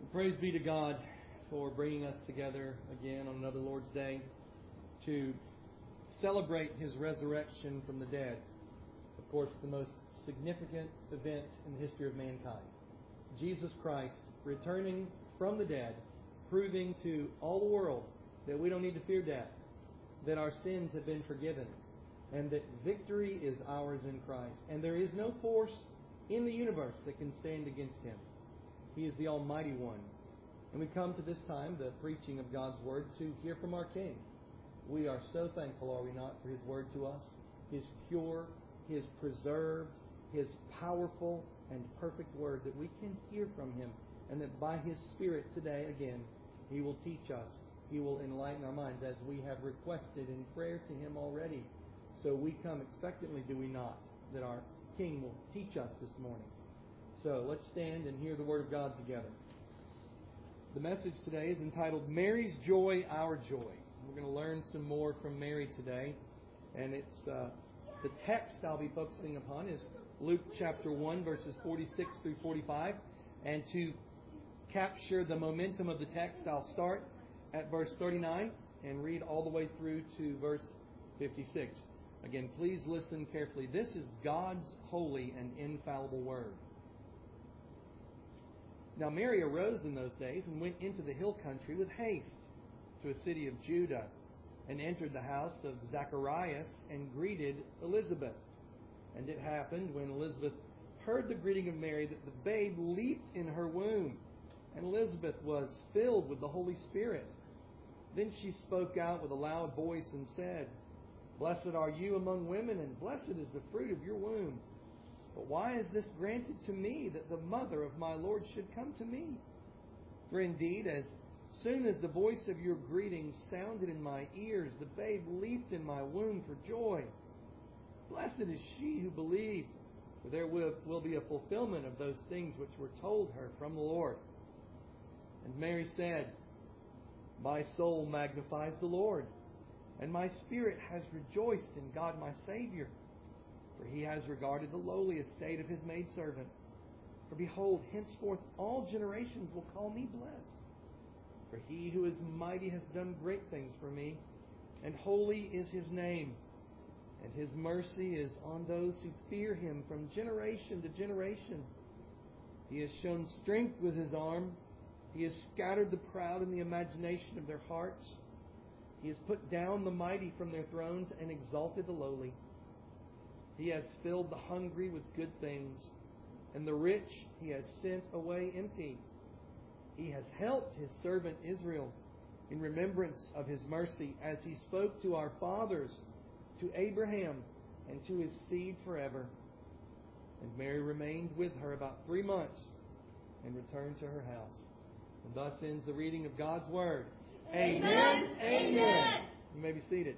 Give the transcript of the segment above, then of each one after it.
Praise be to God for bringing us together again on another Lord's Day to celebrate His resurrection from the dead. Of course, the most significant event in the history of mankind. Jesus Christ returning from the dead, proving to all the world that we don't need to fear death, that our sins have been forgiven, and that victory is ours in Christ. And there is no force in the universe that can stand against Him. He is the Almighty One. And we come to this time, the preaching of God's Word, to hear from our King. We are so thankful, are we not, for His Word to us? His pure, His preserved, His powerful and perfect Word, that we can hear from Him, and that by His Spirit today, again, He will teach us. He will enlighten our minds, as we have requested in prayer to Him already. So we come expectantly, do we not, that our King will teach us this morning. So let's stand and hear the Word of God together. The message today is entitled, Mary's Joy, Our Joy. We're going to learn some more from Mary today. And it's the text I'll be focusing upon is Luke chapter 1, verses 46 through 45. And to capture the momentum of the text, I'll start at verse 39 and read all the way through to verse 56. Again, please listen carefully. This is God's holy and infallible Word. Now Mary arose in those days and went into the hill country with haste to a city of Judah, and entered the house of Zacharias and greeted Elizabeth. And it happened, when Elizabeth heard the greeting of Mary, that the babe leaped in her womb, and Elizabeth was filled with the Holy Spirit. Then she spoke out with a loud voice and said, Blessed are you among women, and blessed is the fruit of your womb. But why is this granted to me, that the mother of my Lord should come to me? For indeed, as soon as the voice of your greeting sounded in my ears, the babe leaped in my womb for joy. Blessed is she who believed, for there will be a fulfillment of those things which were told her from the Lord. And Mary said, My soul magnifies the Lord, and my spirit has rejoiced in God my Savior. For He has regarded the lowly estate of His maidservant. For behold, henceforth all generations will call me blessed. For He who is mighty has done great things for me, and holy is His name. And His mercy is on those who fear Him from generation to generation. He has shown strength with His arm. He has scattered the proud in the imagination of their hearts. He has put down the mighty from their thrones and exalted the lowly. He has filled the hungry with good things, and the rich He has sent away empty. He has helped His servant Israel in remembrance of His mercy, as He spoke to our fathers, to Abraham, and to his seed forever. And Mary remained with her about 3 months and returned to her house. And thus ends the reading of God's Word. Amen. Amen. You may be seated.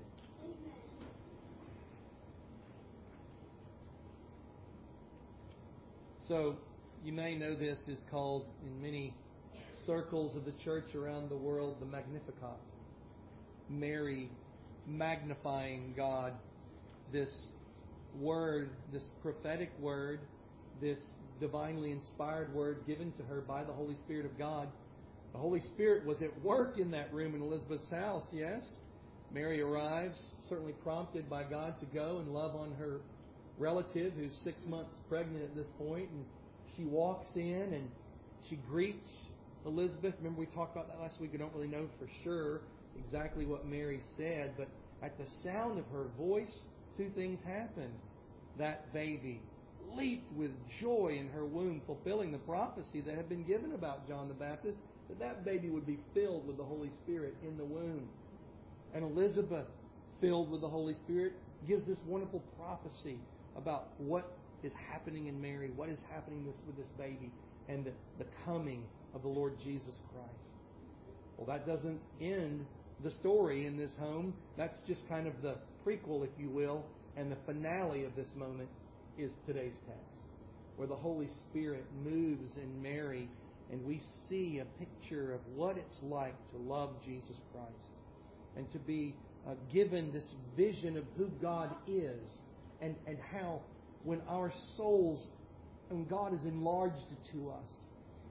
So, you may know this is called, in many circles of the church around the world, the Magnificat. Mary magnifying God. This word, this prophetic word, this divinely inspired word given to her by the Holy Spirit of God. The Holy Spirit was at work in that room in Elizabeth's house, yes? Mary arrives, certainly prompted by God to go and love on her relative who's 6 months pregnant at this point, and she walks in and she greets Elizabeth. Remember, we talked about that last week. We don't really know for sure exactly what Mary said, but at the sound of her voice, 2 things happened. That baby leaped with joy in her womb, fulfilling the prophecy that had been given about John the Baptist, that baby would be filled with the Holy Spirit in the womb. And Elizabeth, filled with the Holy Spirit, gives this wonderful prophecy about what is happening in Mary, what is happening with this baby, and the coming of the Lord Jesus Christ. Well, that doesn't end the story in this home. That's just kind of the prequel, if you will, and the finale of this moment is today's text, where the Holy Spirit moves in Mary, and we see a picture of what it's like to love Jesus Christ and to be given this vision of who God is, and how when our souls, when God is enlarged to us,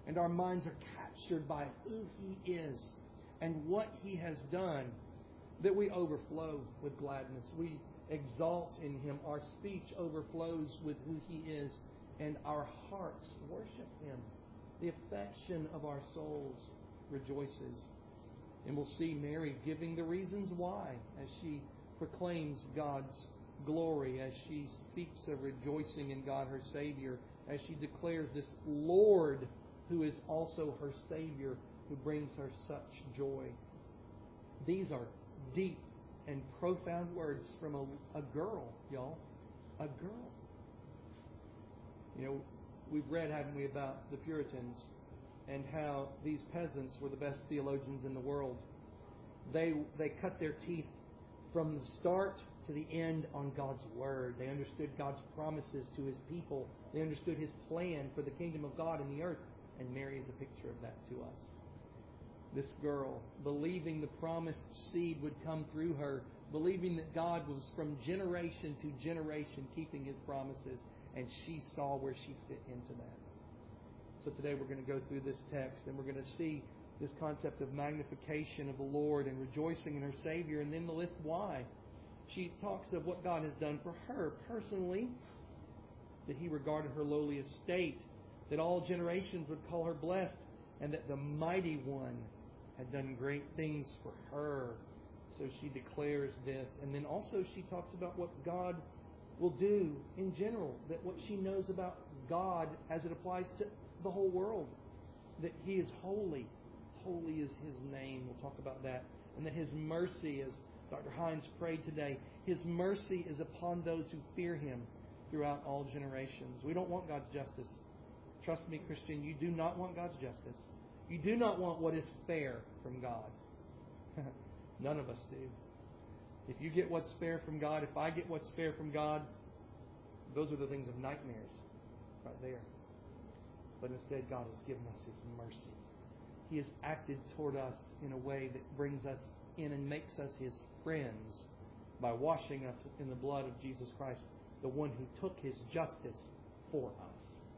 and our minds are captured by who He is and what He has done, that we overflow with gladness. We exalt in Him. Our speech overflows with who He is, and our hearts worship Him. The affection of our souls rejoices. And we'll see Mary giving the reasons why as she proclaims God's glory, as she speaks of rejoicing in God her Savior, as she declares this Lord who is also her Savior, who brings her such joy. These are deep and profound words from a girl, y'all. A girl. You know, we've read, haven't we, about the Puritans and how these peasants were the best theologians in the world. They cut their teeth from the start to the end on God's Word. They understood God's promises to His people. They understood His plan for the kingdom of God in the earth. And Mary is a picture of that to us. This girl, believing the promised seed would come through her, believing that God was from generation to generation keeping His promises, and she saw where she fit into that. So today we're going to go through this text, and we're going to see this concept of magnification of the Lord and rejoicing in her Savior, and then the list why. She talks of what God has done for her personally, that He regarded her lowly estate, that all generations would call her blessed, and that the Mighty One had done great things for her. So she declares this. And then also she talks about what God will do in general, that what she knows about God as it applies to the whole world, that He is holy. Holy is His name. We'll talk about that. And that His mercy, as Dr. Hines prayed today, His mercy is upon those who fear Him throughout all generations. We don't want God's justice. Trust me, Christian, you do not want God's justice. You do not want what is fair from God. None of us do. If you get what's fair from God, if I get what's fair from God, those are the things of nightmares right there. But instead, God has given us His mercy. He has acted toward us in a way that brings us in and makes us His friends by washing us in the blood of Jesus Christ, the one who took His justice for us.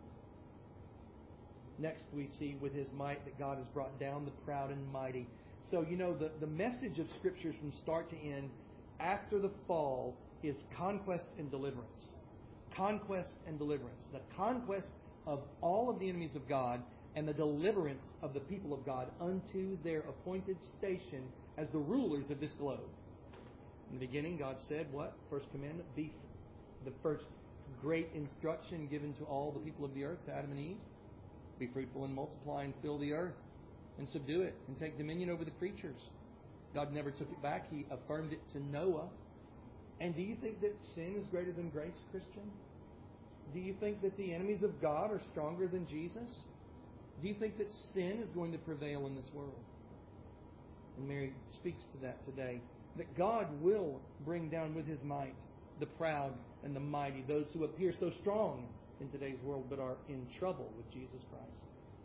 Next, we see with His might that God has brought down the proud and mighty. So, you know, the message of Scriptures from start to end after the fall is conquest and deliverance. Conquest and deliverance. The conquest of all of the enemies of God and the deliverance of the people of God unto their appointed station as the rulers of this globe. In the beginning, God said, what? First commandment, be the first great instruction given to all the people of the earth, to Adam and Eve. Be fruitful and multiply and fill the earth and subdue it and take dominion over the creatures. God never took it back. He affirmed it to Noah. And do you think that sin is greater than grace, Christian? Do you think that the enemies of God are stronger than Jesus? Do you think that sin is going to prevail in this world? And Mary speaks to that today. That God will bring down with His might the proud and the mighty, those who appear so strong in today's world but are in trouble with Jesus Christ.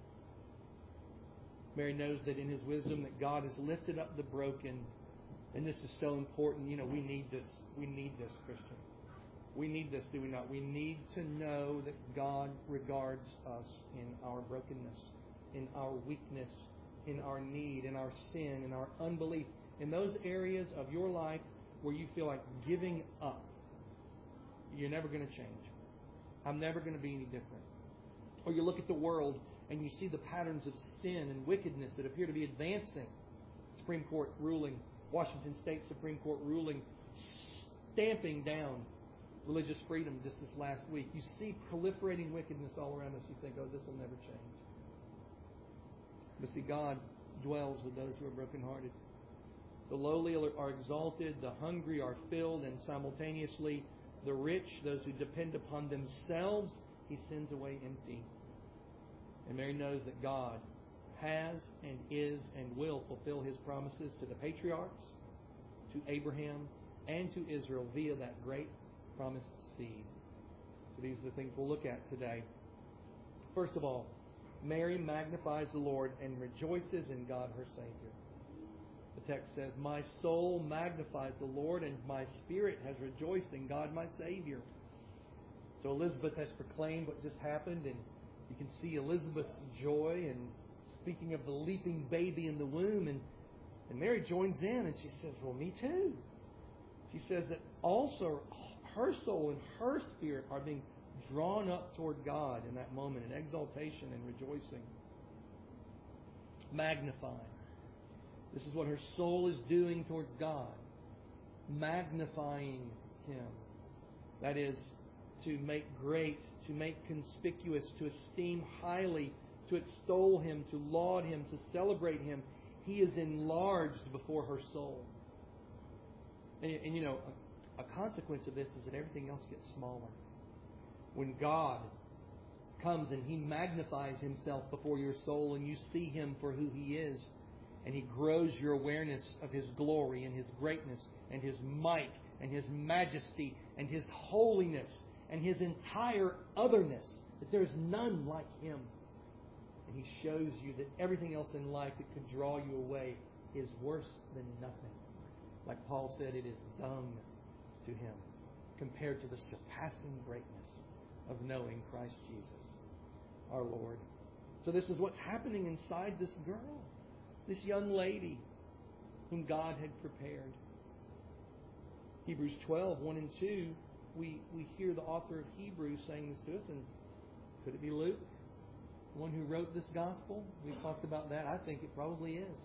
Mary knows that in His wisdom that God has lifted up the broken. And this is so important. You know, we need this. We need this, Christian. We need this, do we not? We need to know that God regards us in our brokenness, in our weakness, in our need, in our sin, in our unbelief. In those areas of your life where you feel like giving up. You're never going to change. I'm never going to be any different. Or you look at the world and you see the patterns of sin and wickedness that appear to be advancing. Supreme Court ruling, Washington State Supreme Court ruling, stamping down religious freedom just this last week. You see proliferating wickedness all around us. You think, oh, this will never change. But see, God dwells with those who are brokenhearted. The lowly are exalted, the hungry are filled, and simultaneously the rich, those who depend upon themselves, He sends away empty. And Mary knows that God has and is and will fulfill His promises to the patriarchs, to Abraham, and to Israel via that great promised seed. So these are the things we'll look at today. First of all, Mary magnifies the Lord and rejoices in God her Savior. The text says, my soul magnifies the Lord, and my spirit has rejoiced in God my Savior. So Elizabeth has proclaimed what just happened, and You can see Elizabeth's joy and speaking of the leaping baby in the womb. And Mary joins in and she says, well, me too. She says that also her soul and her spirit are being drawn up toward God in that moment in exaltation and rejoicing. Magnifying. This is what her soul is doing towards God. Magnifying Him. That is, to make great, to make conspicuous, to esteem highly, to extol Him, to laud Him, to celebrate Him. He is enlarged before her soul. And you know, a consequence of this is that everything else gets smaller. When God comes and He magnifies Himself before your soul and you see Him for who He is, and He grows your awareness of His glory and His greatness and His might and His majesty and His holiness and His entire otherness, that there's none like Him. And He shows you that everything else in life that could draw you away is worse than nothing. Like Paul said, it is dung to Him compared to the surpassing greatness of knowing Christ Jesus, our Lord. So this is what's happening inside this girl, this young lady whom God had prepared. Hebrews 12, 1 and 2, we hear the author of Hebrews saying this to us, and could it be Luke, the one who wrote this gospel? We've talked about that. I think it probably is.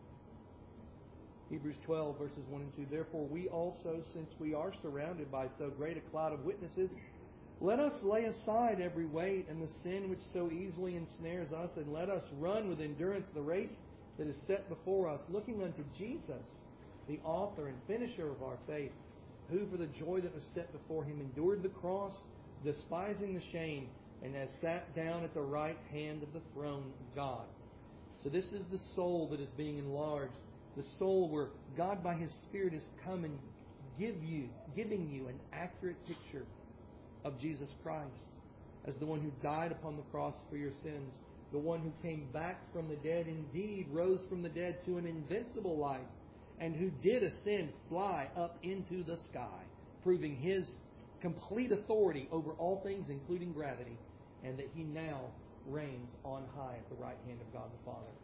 Hebrews 12, verses 1 and 2. Therefore we also, since we are surrounded by so great a cloud of witnesses, let us lay aside every weight and the sin which so easily ensnares us, and let us run with endurance the race that is set before us, looking unto Jesus, the author and finisher of our faith, who for the joy that was set before Him endured the cross, despising the shame, and has sat down at the right hand of the throne of God. So this is the soul that is being enlarged. The soul where God by His Spirit is come and giving you an accurate picture of Jesus Christ as the one who died upon the cross for your sins, the one who came back from the dead, indeed rose from the dead to an invincible life, and who did ascend, fly up into the sky, proving His complete authority over all things, including gravity, and that He now reigns on high at the right hand of God the Father.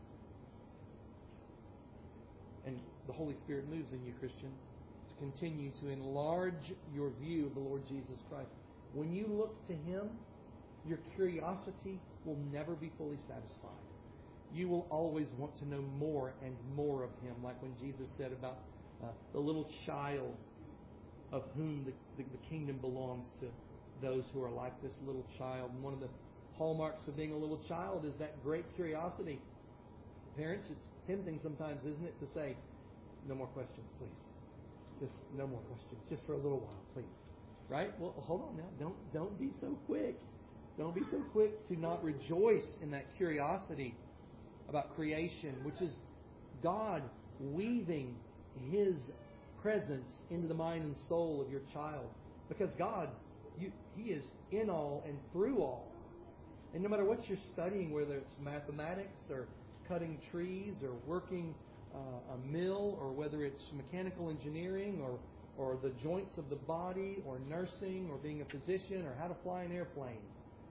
And the Holy Spirit moves in you, Christian, to continue to enlarge your view of the Lord Jesus Christ. When you look to Him, your curiosity will never be fully satisfied. You will always want to know more and more of Him, like when Jesus said about the little child of whom the kingdom belongs to those who are like this little child. And one of the hallmarks of being a little child is that great curiosity. Parents, it's tempting sometimes, isn't it, to say, no more questions, please. Just no more questions, just for a little while, please. Right? Well, hold on now. Don't be so quick. Don't be so quick to not rejoice in that curiosity about creation, which is God weaving His presence into the mind and soul of your child. Because God, He is in all and through all. And no matter what you're studying, whether it's mathematics or cutting trees or working a mill, or whether it's mechanical engineering or the joints of the body or nursing or being a physician or how to fly an airplane,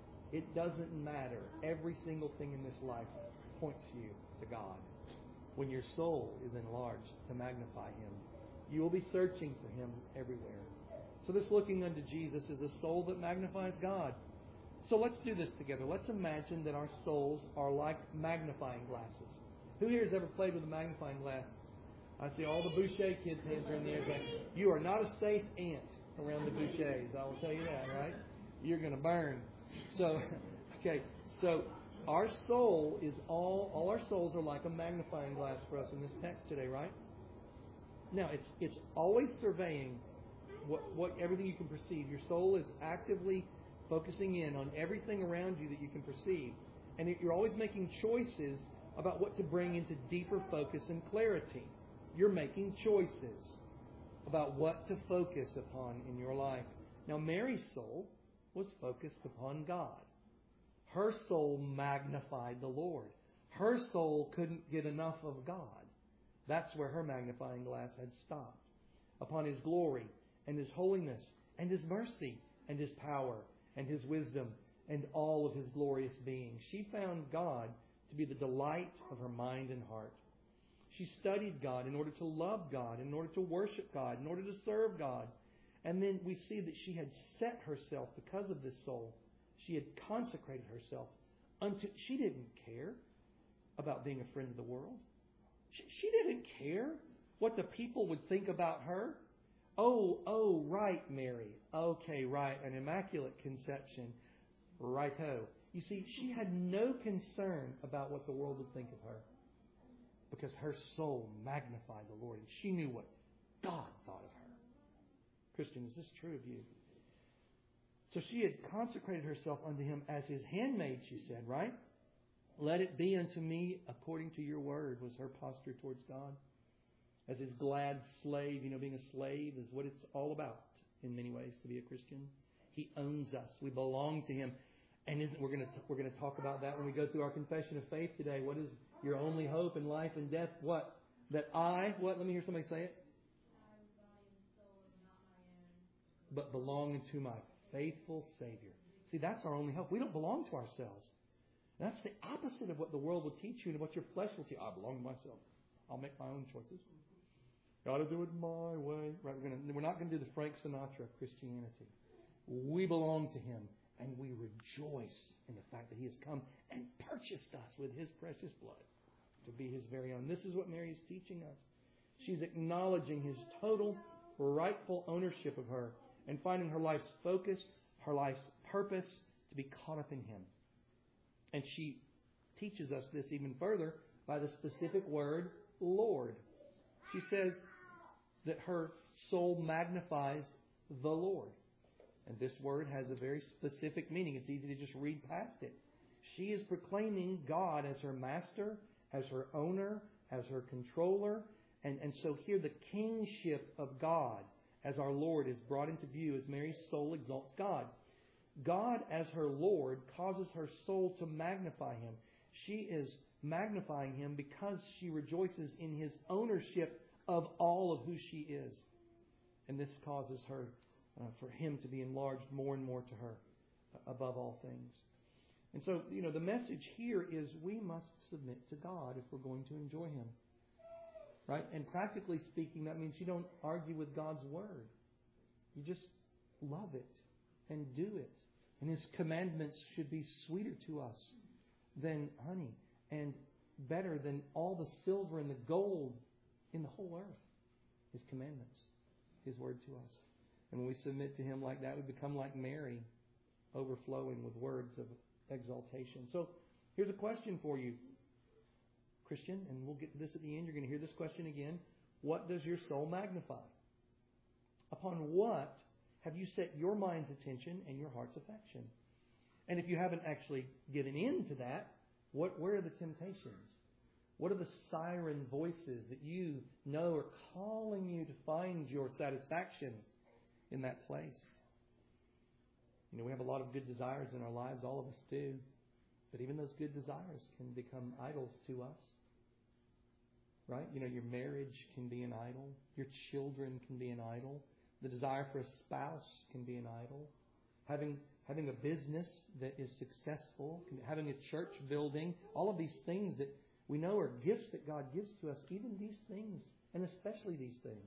it doesn't matter. Every single thing in this life points you to God. When your soul is enlarged to magnify Him, you will be searching for Him everywhere. So this looking unto Jesus is a soul that magnifies God. So let's do this together. Let's imagine that our souls are like magnifying glasses. Who here has ever played with a magnifying glass? I see all the Boucher kids' hands are in the air saying, you are not a safe ant around the Bouchers. I will tell you that, right? You're going to burn. So, okay, so our soul is all our souls are like a magnifying glass for us in this text today, right? Now, it's always surveying what everything you can perceive. Your soul is actively focusing in on everything around you that you can perceive. And you're always making choices about what to bring into deeper focus and clarity. You're making choices about what to focus upon in your life. Now, Mary's soul was focused upon God. Her soul magnified the Lord. Her soul couldn't get enough of God. That's where her magnifying glass had stopped. Upon His glory and His holiness and His mercy and His power and His wisdom and all of His glorious being. She found God to be the delight of her mind and heart. She studied God in order to love God, in order to worship God, in order to serve God. And then we see that she had set herself, because of this soul, she had consecrated herself unto... She didn't care about being a friend of the world. She didn't care what the people would think about her. Oh, right, Mary. Okay, right, an immaculate conception. Righto. You see, she had no concern about what the world would think of her, because her soul magnified the Lord, and she knew what God thought of her. Christian, is this true of you? So she had consecrated herself unto Him as His handmaid, she said, right? Let it be unto me according to your word, was her posture towards God. As His glad slave. Being a slave is what it's all about in many ways to be a Christian. He owns us. We belong to Him. And we're going to talk about that when we go through our confession of faith today. What is your only hope in life and death? What? What? Let me hear somebody say it. But belong to my faithful Savior. See, that's our only hope. We don't belong to ourselves. That's the opposite of what the world will teach you and what your flesh will teach you. I belong to myself. I'll make my own choices. Got to do it my way. Right? We're not going to do the Frank Sinatra of Christianity. We belong to Him, and we rejoice in the fact that He has come and purchased us with His precious blood to be His very own. This is what Mary is teaching us. She's acknowledging His total rightful ownership of her and finding her life's focus, her life's purpose to be caught up in Him. And she teaches us this even further by the specific word, Lord. She says that her soul magnifies the Lord. And this word has a very specific meaning. It's easy to just read past it. She is proclaiming God as her master, as her owner, as her controller. And so here the kingship of God as our Lord is brought into view as Mary's soul exalts God. God as her Lord causes her soul to magnify Him. She is magnifying Him because she rejoices in His ownership of all of who she is. And this causes her, for Him to be enlarged more and more to her above all things. And so, the message here is we must submit to God if we're going to enjoy Him. Right? And practically speaking, that means you don't argue with God's Word. You just love it and do it. And His commandments should be sweeter to us than honey and better than all the silver and the gold in the whole earth. His commandments, His Word to us. And when we submit to Him like that, we become like Mary, overflowing with words of exaltation. So here's a question for you, Christian, and we'll get to this at the end. You're going to hear this question again. What does your soul magnify? Upon what have you set your mind's attention and your heart's affection? And if you haven't actually given in to that, where are the temptations? What are the siren voices that you know are calling you to find your satisfaction in that place? We have a lot of good desires in our lives. All of us do. But even those good desires can become idols to us. Right? Your marriage can be an idol. Your children can be an idol. The desire for a spouse can be an idol. Having a business that is successful, having a church building, all of these things that we know are gifts that God gives to us, even these things, and especially these things.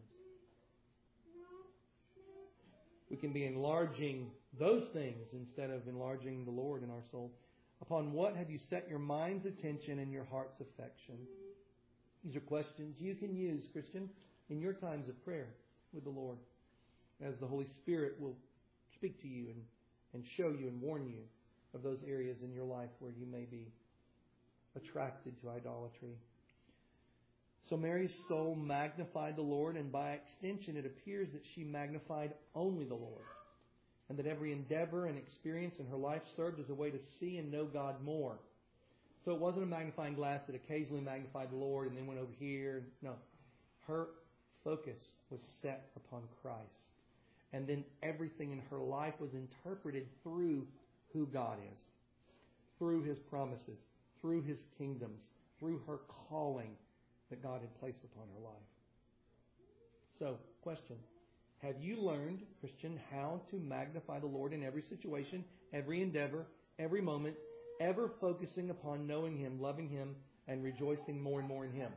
We can be enlarging those things instead of enlarging the Lord in our soul. Upon what have you set your mind's attention and your heart's affection? These are questions you can use, Christian, in your times of prayer with the Lord, as the Holy Spirit will speak to you and show you and warn you of those areas in your life where you may be attracted to idolatry. So Mary's soul magnified the Lord, and by extension it appears that she magnified only the Lord, and that every endeavor and experience in her life served as a way to see and know God more. So it wasn't a magnifying glass that occasionally magnified the Lord and then went over here. No. Her focus was set upon Christ. And then everything in her life was interpreted through who God is, through His promises, through His kingdoms, through her calling that God had placed upon her life. So, question. Have you learned, Christian, how to magnify the Lord in every situation, every endeavor, every moment, ever focusing upon knowing Him, loving Him, and rejoicing more and more in Him.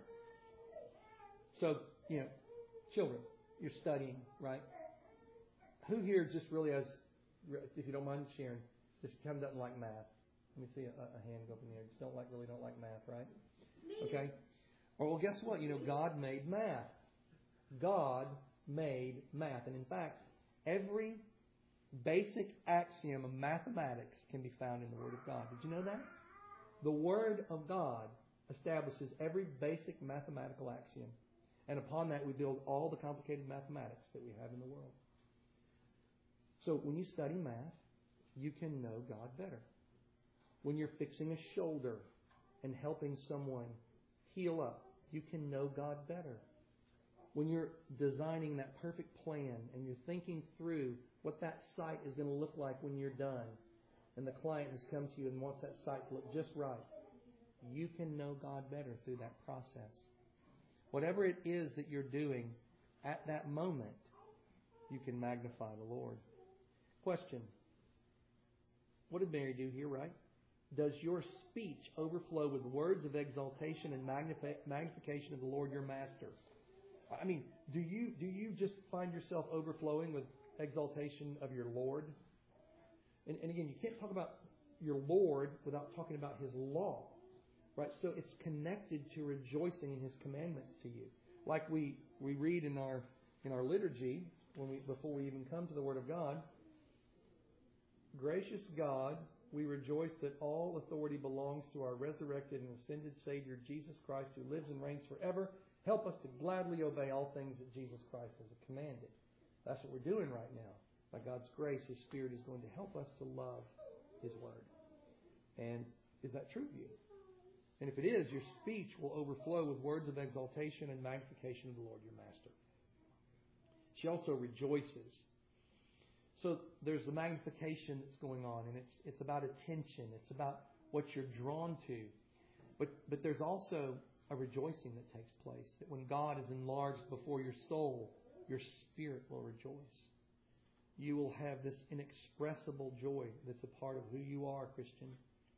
So, children, you're studying, right? Who here just really has, if you don't mind sharing, just kind of doesn't like math? Let me see a hand go up in the air. Just really don't like math, right? Okay. Well, guess what? God made math. God made math. And in fact, every basic axiom of mathematics can be found in the Word of God. Did you know that? The Word of God establishes every basic mathematical axiom. And upon that, we build all the complicated mathematics that we have in the world. So when you study math, you can know God better. When you're fixing a shoulder and helping someone heal up, you can know God better. When you're designing that perfect plan and you're thinking through what that site is going to look like when you're done, and the client has come to you and wants that site to look just right, you can know God better through that process. Whatever it is that you're doing at that moment, you can magnify the Lord. Question. What did Mary do here, right? Does your speech overflow with words of exaltation and magnification of the Lord your Master? I mean, do you just find yourself overflowing with exaltation of your Lord? And again, you can't talk about your Lord without talking about His law, right? So it's connected to rejoicing in His commandments to you. Like we read in our liturgy before we even come to the Word of God. Gracious God, we rejoice that all authority belongs to our resurrected and ascended Savior, Jesus Christ, who lives and reigns forever. Help us to gladly obey all things that Jesus Christ has commanded. That's what we're doing right now. By God's grace, His Spirit is going to help us to love His Word. And is that true of you? And if it is, your speech will overflow with words of exaltation and magnification of the Lord your Master. She also rejoices. So there's the magnification that's going on, and it's about attention. It's about what you're drawn to. But there's also a rejoicing that takes place, that when God is enlarged before your soul, your spirit will rejoice. You will have this inexpressible joy that's a part of who you are, Christian.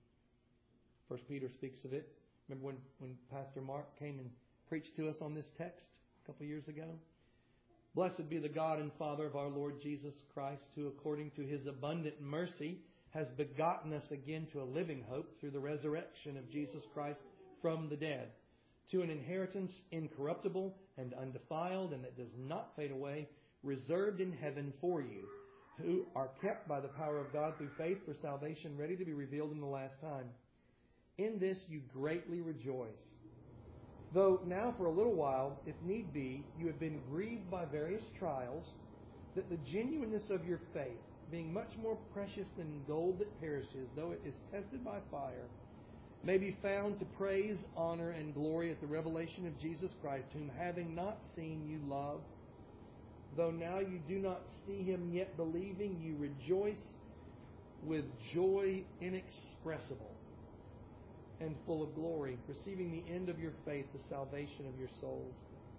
1 Peter speaks of it. Remember when Pastor Mark came and preached to us on this text a couple of years ago? Blessed be the God and Father of our Lord Jesus Christ, who according to His abundant mercy has begotten us again to a living hope through the resurrection of Jesus Christ from the dead, to an inheritance incorruptible and undefiled and that does not fade away, reserved in heaven for you, who are kept by the power of God through faith for salvation, ready to be revealed in the last time. In this you greatly rejoice. Though now for a little while, if need be, you have been grieved by various trials, that the genuineness of your faith, being much more precious than gold that perishes, though it is tested by fire, may be found to praise, honor, and glory at the revelation of Jesus Christ, whom having not seen you love. Though now you do not see Him, yet believing you rejoice with joy inexpressible and full of glory, receiving the end of your faith, the salvation of your souls.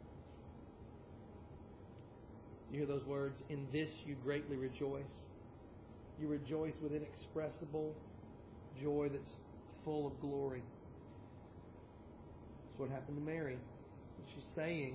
You hear those words? In this you greatly rejoice. You rejoice with inexpressible joy that's full of glory. That's what happened to Mary. She's saying,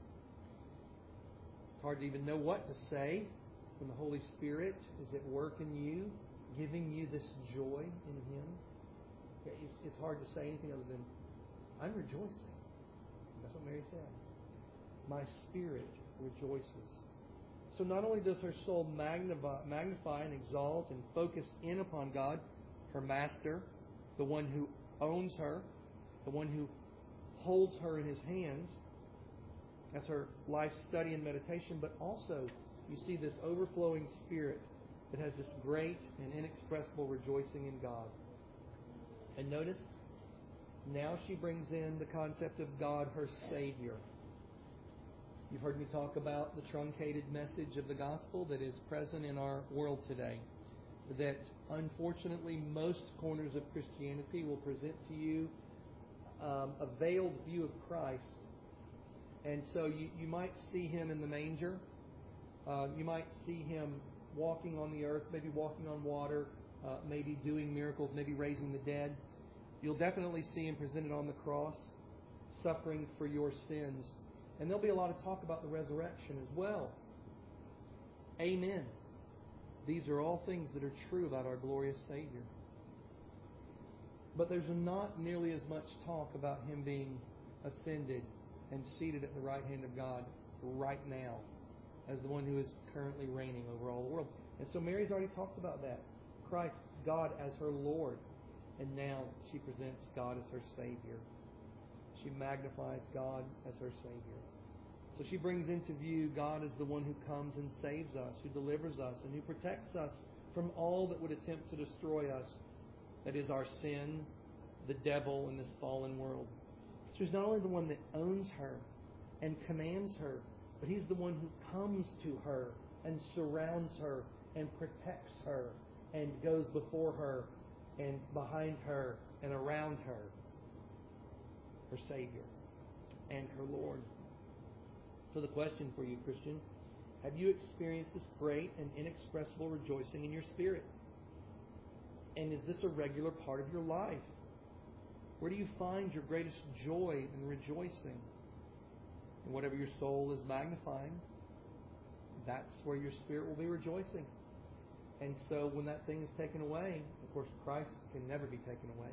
it's hard to even know what to say when the Holy Spirit is at work in you, giving you this joy in Him. It's hard to say anything other than, I'm rejoicing. That's what Mary said. My spirit rejoices. So not only does her soul magnify and exalt and focus in upon God, her Master, the one who owns her, the one who holds her in His hands, that's her life study and meditation, but also you see this overflowing spirit that has this great and inexpressible rejoicing in God. And notice, now she brings in the concept of God, her Savior. You've heard me talk about the truncated message of the gospel that is present in our world today. That unfortunately most corners of Christianity will present to you a veiled view of Christ. And so you might see Him in the manger. You might see Him walking on the earth, maybe walking on water, maybe doing miracles, maybe raising the dead. You'll definitely see Him presented on the cross, suffering for your sins. And there'll be a lot of talk about the resurrection as well. Amen. These are all things that are true about our glorious Savior. But there's not nearly as much talk about Him being ascended and seated at the right hand of God right now as the one who is currently reigning over all the world. And so Mary's already talked about that. Christ, God as her Lord. And now she presents God as her Savior. She magnifies God as her Savior. So she brings into view God as the one who comes and saves us, who delivers us, and who protects us from all that would attempt to destroy us. That is our sin, the devil, and this fallen world. So He's not only the one that owns her and commands her, but He's the one who comes to her and surrounds her and protects her and goes before her and behind her and around her. Her Savior and her Lord. So the question for you, Christian, have you experienced this great and inexpressible rejoicing in your spirit? And is this a regular part of your life? Where do you find your greatest joy and rejoicing? And whatever your soul is magnifying, that's where your spirit will be rejoicing. And so when that thing is taken away, of course, Christ can never be taken away.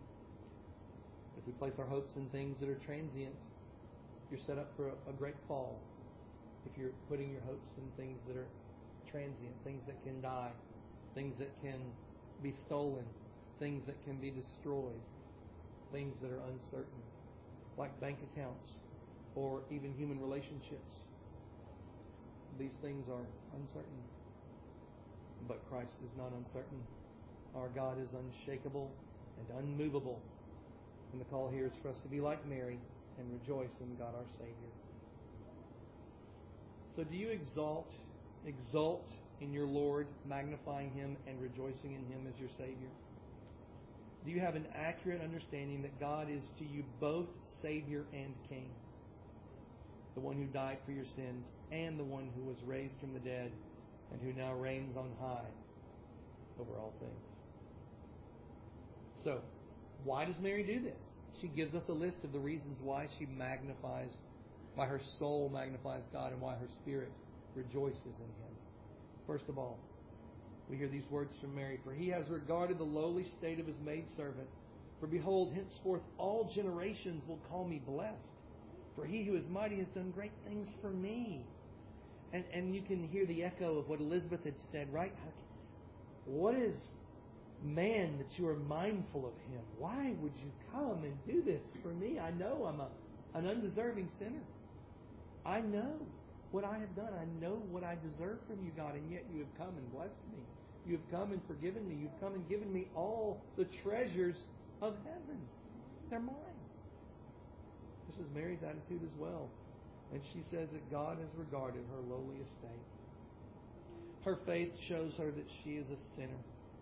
If we place our hopes in things that are transient, you're set up for a great fall. If you're putting your hopes in things that are transient, things that can die, things that can be stolen, things that can be destroyed, things that are uncertain, like bank accounts or even human relationships. These things are uncertain. But Christ is not uncertain. Our God is unshakable and unmovable. And the call here is for us to be like Mary and rejoice in God our Savior. So do you exult in your Lord, magnifying Him and rejoicing in Him as your Savior? Do you have an accurate understanding that God is to you both Savior and King? The one who died for your sins and the one who was raised from the dead and who now reigns on high over all things. So, why does Mary do this? She gives us a list of the reasons why why her soul magnifies God and why her spirit rejoices in Him. First of all, we hear these words from Mary. For He has regarded the lowly state of His maidservant. For behold, henceforth all generations will call me blessed. For He who is mighty has done great things for me. And you can hear the echo of what Elizabeth had said, right? What is man that you are mindful of him? Why would you come and do this for me? I know I'm an undeserving sinner. I know what I have done. I know what I deserve from you, God, and yet you have come and blessed me. You have come and forgiven me. You've come and given me all the treasures of heaven. They're mine. This is Mary's attitude as well. And she says that God has regarded her lowly estate. Her faith shows her that she is a sinner.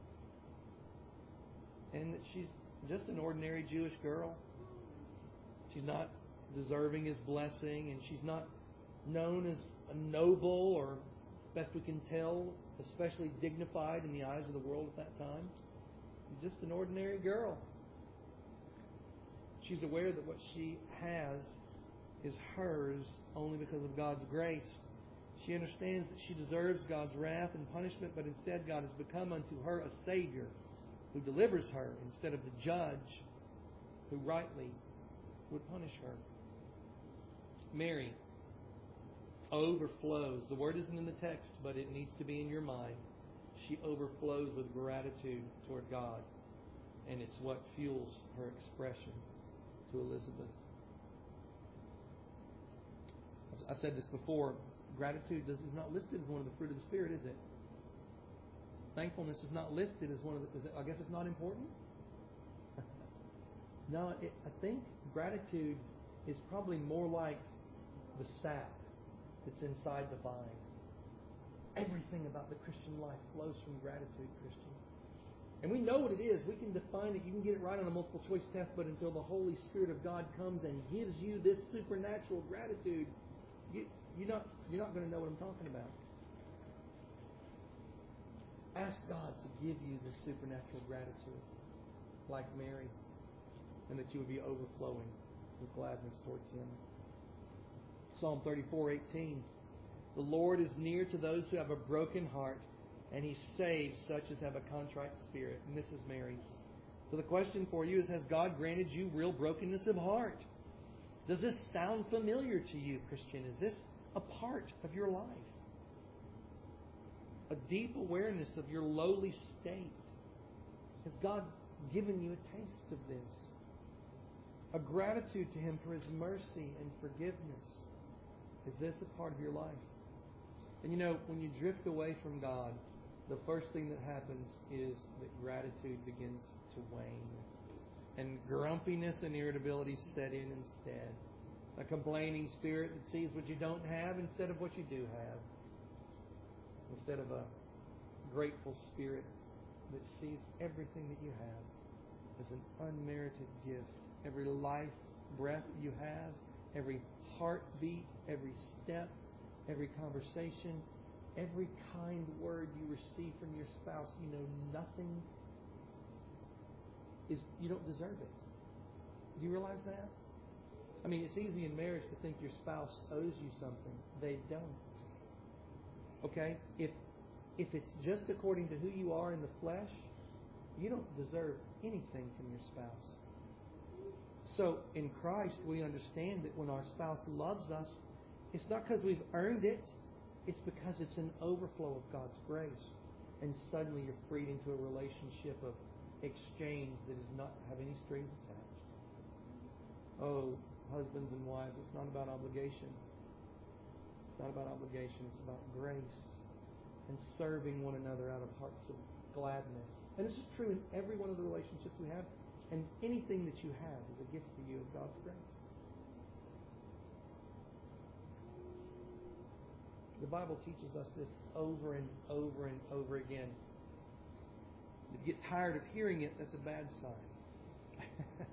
And that she's just an ordinary Jewish girl. She's not deserving His blessing, and she's not known as a noble, or best we can tell, especially dignified in the eyes of the world at that time. She's just an ordinary girl. She's aware that what she has is hers only because of God's grace. She understands that she deserves God's wrath and punishment, but instead God has become unto her a Savior who delivers her instead of the judge who rightly would punish her. Mary overflows. The word isn't in the text, but it needs to be in your mind. She overflows with gratitude toward God, and it's what fuels her expression to Elizabeth. I've said this before. Gratitude is not listed as one of the fruit of the Spirit, is it? Thankfulness is not listed as one of the... I guess it's not important? No, I think gratitude is probably more like the sap that's inside the vine. Everything about the Christian life flows from gratitude, Christian. And we know what it is. We can define it. You can get it right on a multiple choice test, but until the Holy Spirit of God comes and gives you this supernatural gratitude, you're not going to know what I'm talking about. Ask God to give you this supernatural gratitude, like Mary, and that you would be overflowing with gladness towards Him. Psalm 34:18. The Lord is near to those who have a broken heart, and He saves such as have a contrite spirit. And this is Mary. So the question for you is, has God granted you real brokenness of heart? Does this sound familiar to you, Christian? Is this a part of your life? A deep awareness of your lowly state. Has God given you a taste of this? A gratitude to Him for His mercy and forgiveness. Is this a part of your life? And you know, when you drift away from God, the first thing that happens is that gratitude begins to wane. And grumpiness and irritability set in instead. A complaining spirit that sees what you don't have instead of what you do have. Instead of a grateful spirit that sees everything that you have as an unmerited gift. Every life breath you have, every heartbeat, every step, every conversation, every kind word you receive from your spouse, you know nothing is, you don't deserve it. Do you realize that? I mean, it's easy in marriage to think your spouse owes you something. They don't. Okay? If it's just according to who you are in the flesh, you don't deserve anything from your spouse. So in Christ, we understand that when our spouse loves us, it's not because we've earned it. It's because it's an overflow of God's grace. And suddenly you're freed into a relationship of exchange that does not have any strings attached. Oh, husbands and wives, it's not about obligation. It's not about obligation. It's about grace and serving one another out of hearts of gladness. And this is true in every one of the relationships we have. And anything that you have is a gift to you of God's grace. The Bible teaches us this over and over and over again. If you get tired of hearing it, that's a bad sign.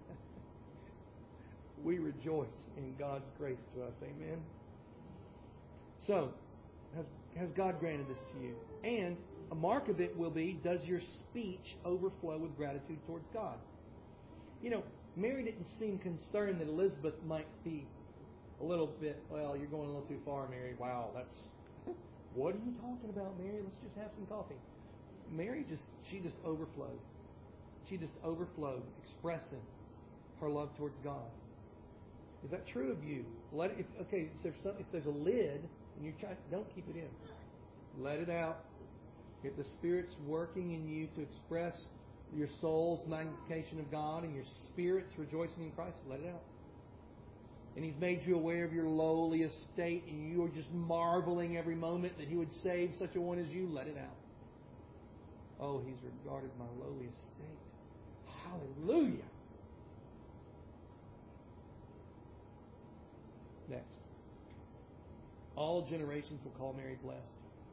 We rejoice in God's grace to us. Amen? So, has God granted this to you? And a mark of it will be, does your speech overflow with gratitude towards God? You know, Mary didn't seem concerned that Elizabeth might be a little bit, well, you're going a little too far, Mary. Wow, that's... What are you talking about, Mary? Let's just have some coffee. Mary she just overflowed. She just overflowed, expressing her love towards God. Is that true of you? So if there's a lid and you're trying, don't keep it in. Let it out. If the Spirit's working in you to express your soul's magnification of God and your spirit's rejoicing in Christ, let it out. And He's made you aware of your lowly estate, and you are just marveling every moment that He would save such a one as you, let it out. Oh, He's regarded my lowly estate. Hallelujah! Next. All generations will call Mary blessed.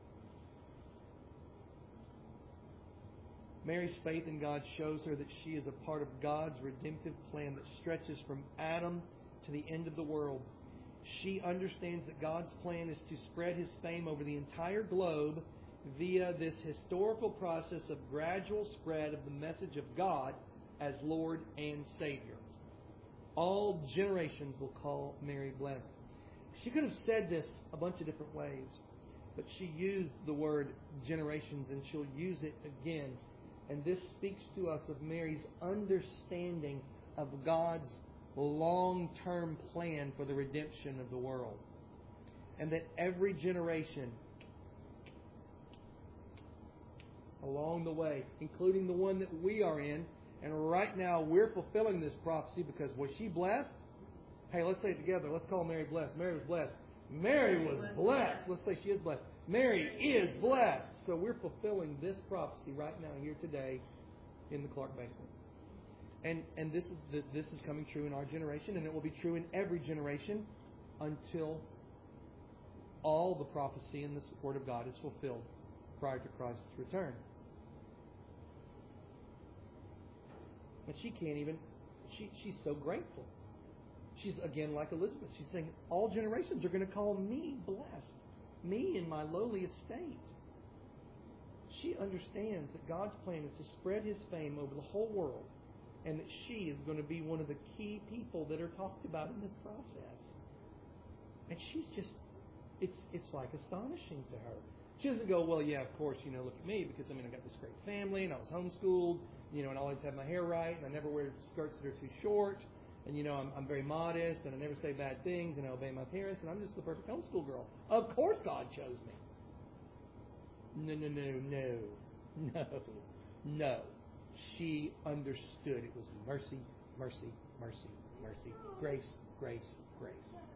Mary's faith in God shows her that she is a part of God's redemptive plan that stretches from Adam to the end of the world. She understands that God's plan is to spread His fame over the entire globe via this historical process of gradual spread of the message of God as Lord and Savior. All generations will call Mary blessed. She could have said this a bunch of different ways, but she used the word generations, and she'll use it again. And this speaks to us of Mary's understanding of God's long-term plan for the redemption of the world. And that every generation along the way, including the one that we are in, and right now we're fulfilling this prophecy because was she blessed? Hey, let's say it together. Let's call Mary blessed. Mary was blessed. Mary was blessed. Let's say she is blessed. Mary is blessed. So we're fulfilling this prophecy right now, here today, in the Clark basement. And this is coming true in our generation, and it will be true in every generation until all the prophecy in this Word of God is fulfilled prior to Christ's return. And she can't even, she's so grateful. She's again like Elizabeth. She's saying, all generations are going to call me blessed. Me in my lowly estate. She understands that God's plan is to spread His fame over the whole world, and that she is going to be one of the key people that are talked about in this process. And she's just, it's like astonishing to her. She doesn't go, well, yeah, of course, look at me, because, I got this great family, and I was homeschooled, and I always have my hair right, and I never wear skirts that are too short, and, I'm very modest, and I never say bad things, and I obey my parents, and I'm just the perfect homeschool girl. Of course God chose me. No. She understood it was mercy, mercy, mercy, mercy, grace, grace, grace.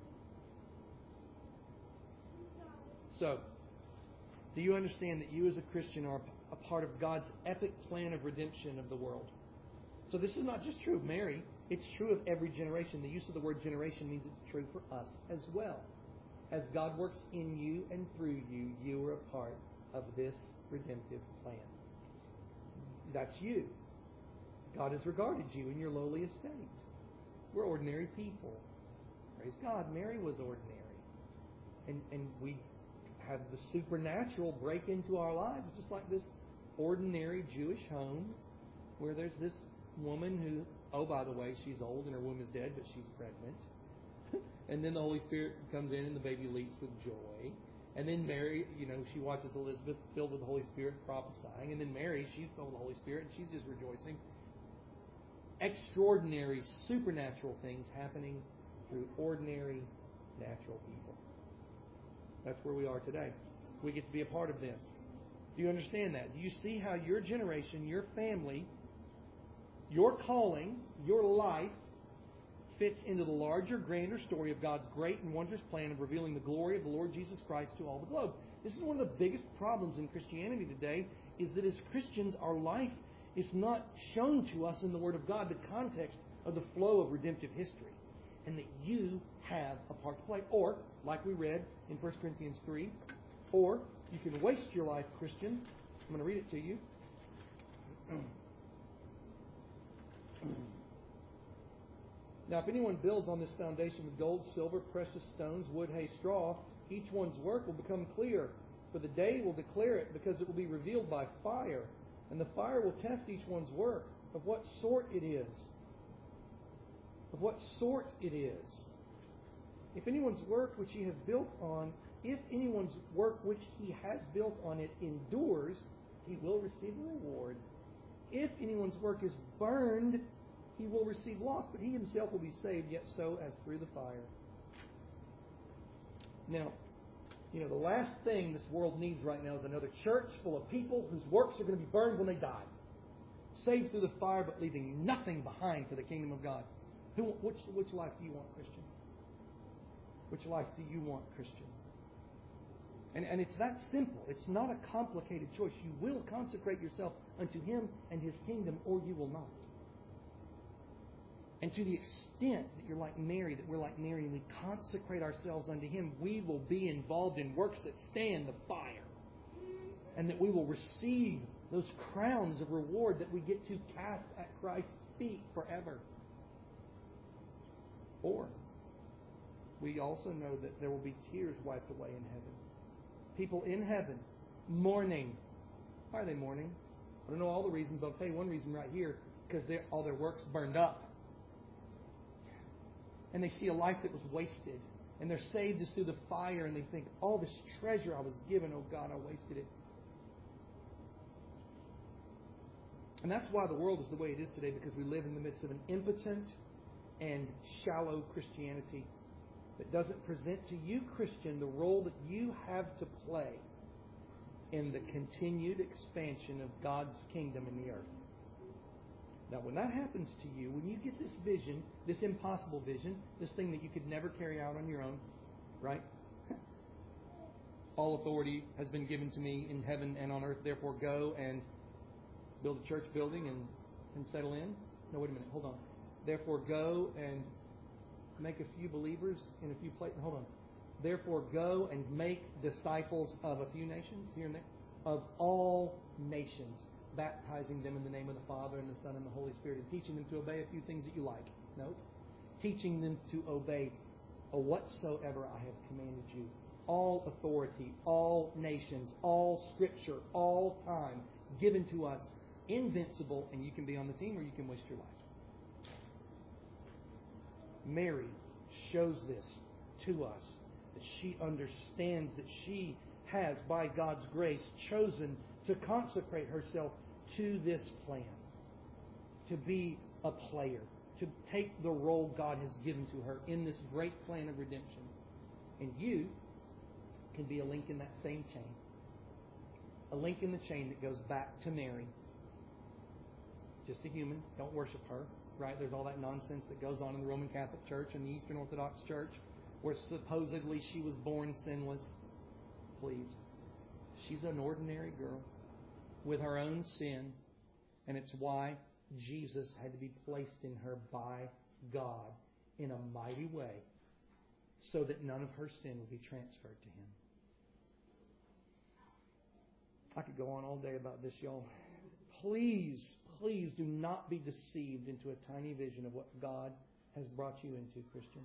So, do you understand that you as a Christian are a part of God's epic plan of redemption of the world? So this is not just true of Mary. It's true of every generation. The use of the word generation means it's true for us as well. As God works in you and through you, you are a part of this redemptive plan. That's you. God has regarded you in your lowly estate. We're ordinary people. Praise God, Mary was ordinary. And we have the supernatural break into our lives, just like this ordinary Jewish home where there's this woman who, oh, by the way, she's old and her womb is dead, but she's pregnant. And then the Holy Spirit comes in and the baby leaps with joy. And then Mary, she watches Elizabeth filled with the Holy Spirit prophesying. And then Mary, she's filled with the Holy Spirit and she's just rejoicing. Extraordinary, supernatural things happening through ordinary, natural people. That's where we are today. We get to be a part of this. Do you understand that? Do you see how your generation, your family, your calling, your life fits into the larger, grander story of God's great and wondrous plan of revealing the glory of the Lord Jesus Christ to all the globe? This is one of the biggest problems in Christianity today, is that as Christians, our life is not shown to us in the Word of God, the context of the flow of redemptive history, and that you have a part to play. Or, like we read in 1 Corinthians 3, or you can waste your life, Christian. I'm going to read it to you. Now, if anyone builds on this foundation with gold, silver, precious stones, wood, hay, straw, each one's work will become clear, for the day will declare it, because it will be revealed by fire. And the fire will test each one's work, of what sort it is. Of what sort it is. If anyone's work which he has built on, if anyone's work which he has built on it endures, he will receive a reward. If anyone's work is burned, he will receive loss, but he himself will be saved, yet so as through the fire. Now, the last thing this world needs right now is another church full of people whose works are going to be burned when they die. Saved through the fire, but leaving nothing behind for the kingdom of God. Which life do you want, Christian? Which life do you want, Christian? And it's that simple. It's not a complicated choice. You will consecrate yourself unto Him and His kingdom, or you will not. And to the extent that you're like Mary, that we're like Mary, and we consecrate ourselves unto Him, we will be involved in works that stand the fire. And that we will receive those crowns of reward that we get to cast at Christ's feet forever. Or, we also know that there will be tears wiped away in heaven. People in heaven mourning. Why are they mourning? I don't know all the reasons, but I'll tell you one reason right here. Because all their works burned up. And they see a life that was wasted. And they're saved just through the fire. And they think, all this treasure I was given, oh God, I wasted it. And that's why the world is the way it is today. Because we live in the midst of an impotent and shallow Christianity that doesn't present to you, Christian, the role that you have to play in the continued expansion of God's kingdom in the earth. Now, when that happens to you, when you get this vision, this impossible vision, this thing that you could never carry out on your own, right? All authority has been given to me in heaven and on earth, therefore go and build a church building and settle in. No, wait a minute, hold on. Therefore go and make a few believers in a few places. Hold on. Therefore go and make disciples of a few nations, here and there, of all nations, baptizing them in the name of the Father and the Son and the Holy Spirit, and teaching them to obey a few things that you like. Note, teaching them to obey whatsoever I have commanded you. all authority, all nations, all Scripture, all time, given to us, invincible, and you can be on the team or you can waste your life. Mary shows this to us, that she understands that she has, by God's grace, chosen to consecrate herself to this plan, to be a player, to take the role God has given to her in this great plan of redemption. And you can be a link in that same chain. A link in the chain that goes back to Mary. Just a human. Don't worship her. Right? There's all that nonsense that goes on in the Roman Catholic Church and the Eastern Orthodox Church where supposedly she was born sinless. Please. She's an ordinary girl with her own sin, and it's why Jesus had to be placed in her by God in a mighty way so that none of her sin would be transferred to Him. I could go on all day about this, y'all. Please do not be deceived into a tiny vision of what God has brought you into, Christian.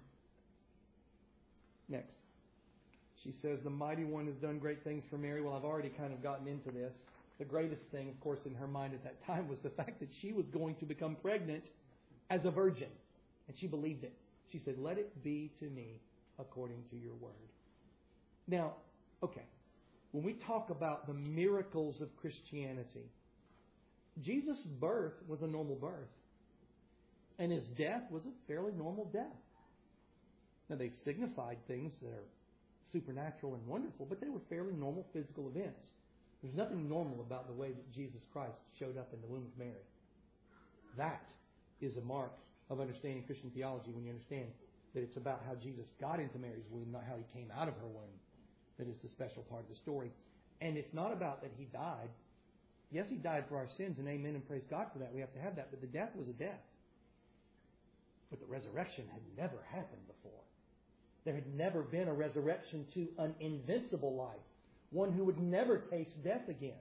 Next. She says, the Mighty One has done great things for Mary. Well, I've already kind of gotten into this. The greatest thing, of course, in her mind at that time was the fact that she was going to become pregnant as a virgin. And she believed it. She said, let it be to me according to your word. Now, okay, when we talk about the miracles of Christianity, Jesus' birth was a normal birth. And His death was a fairly normal death. Now, they signified things that are supernatural and wonderful, but they were fairly normal physical events. There's nothing normal about the way that Jesus Christ showed up in the womb of Mary. That is a mark of understanding Christian theology when you understand that it's about how Jesus got into Mary's womb, not how He came out of her womb. That is the special part of the story. And it's not about that He died. Yes, He died for our sins, and amen, and praise God for that. We have to have that. But the death was a death. But the resurrection had never happened before. There had never been a resurrection to an invincible life, one who would never taste death again.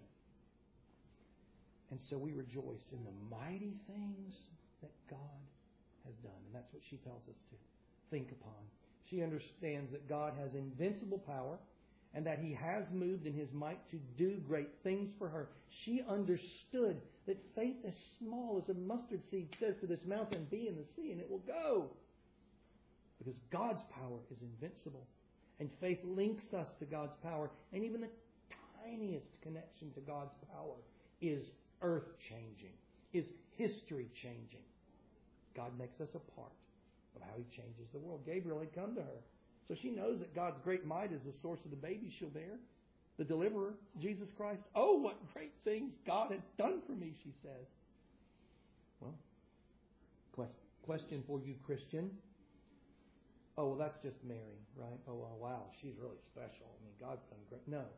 And so we rejoice in the mighty things that God has done. And that's what she tells us to think upon. She understands that God has invincible power and that He has moved in His might to do great things for her. She understood that faith as small as a mustard seed says to this mountain, be in the sea, and it will go. Because God's power is invincible. And faith links us to God's power. And even the tiniest connection to God's power is earth-changing, is history-changing. God makes us a part of how He changes the world. Gabriel had come to her. So she knows that God's great might is the source of the baby she'll bear. The deliverer, Jesus Christ. Oh, what great things God has done for me, she says. Well, question for you, Christian. Oh, well, that's just Mary, right? Oh, well, wow, she's really special. I mean, God's done great. No.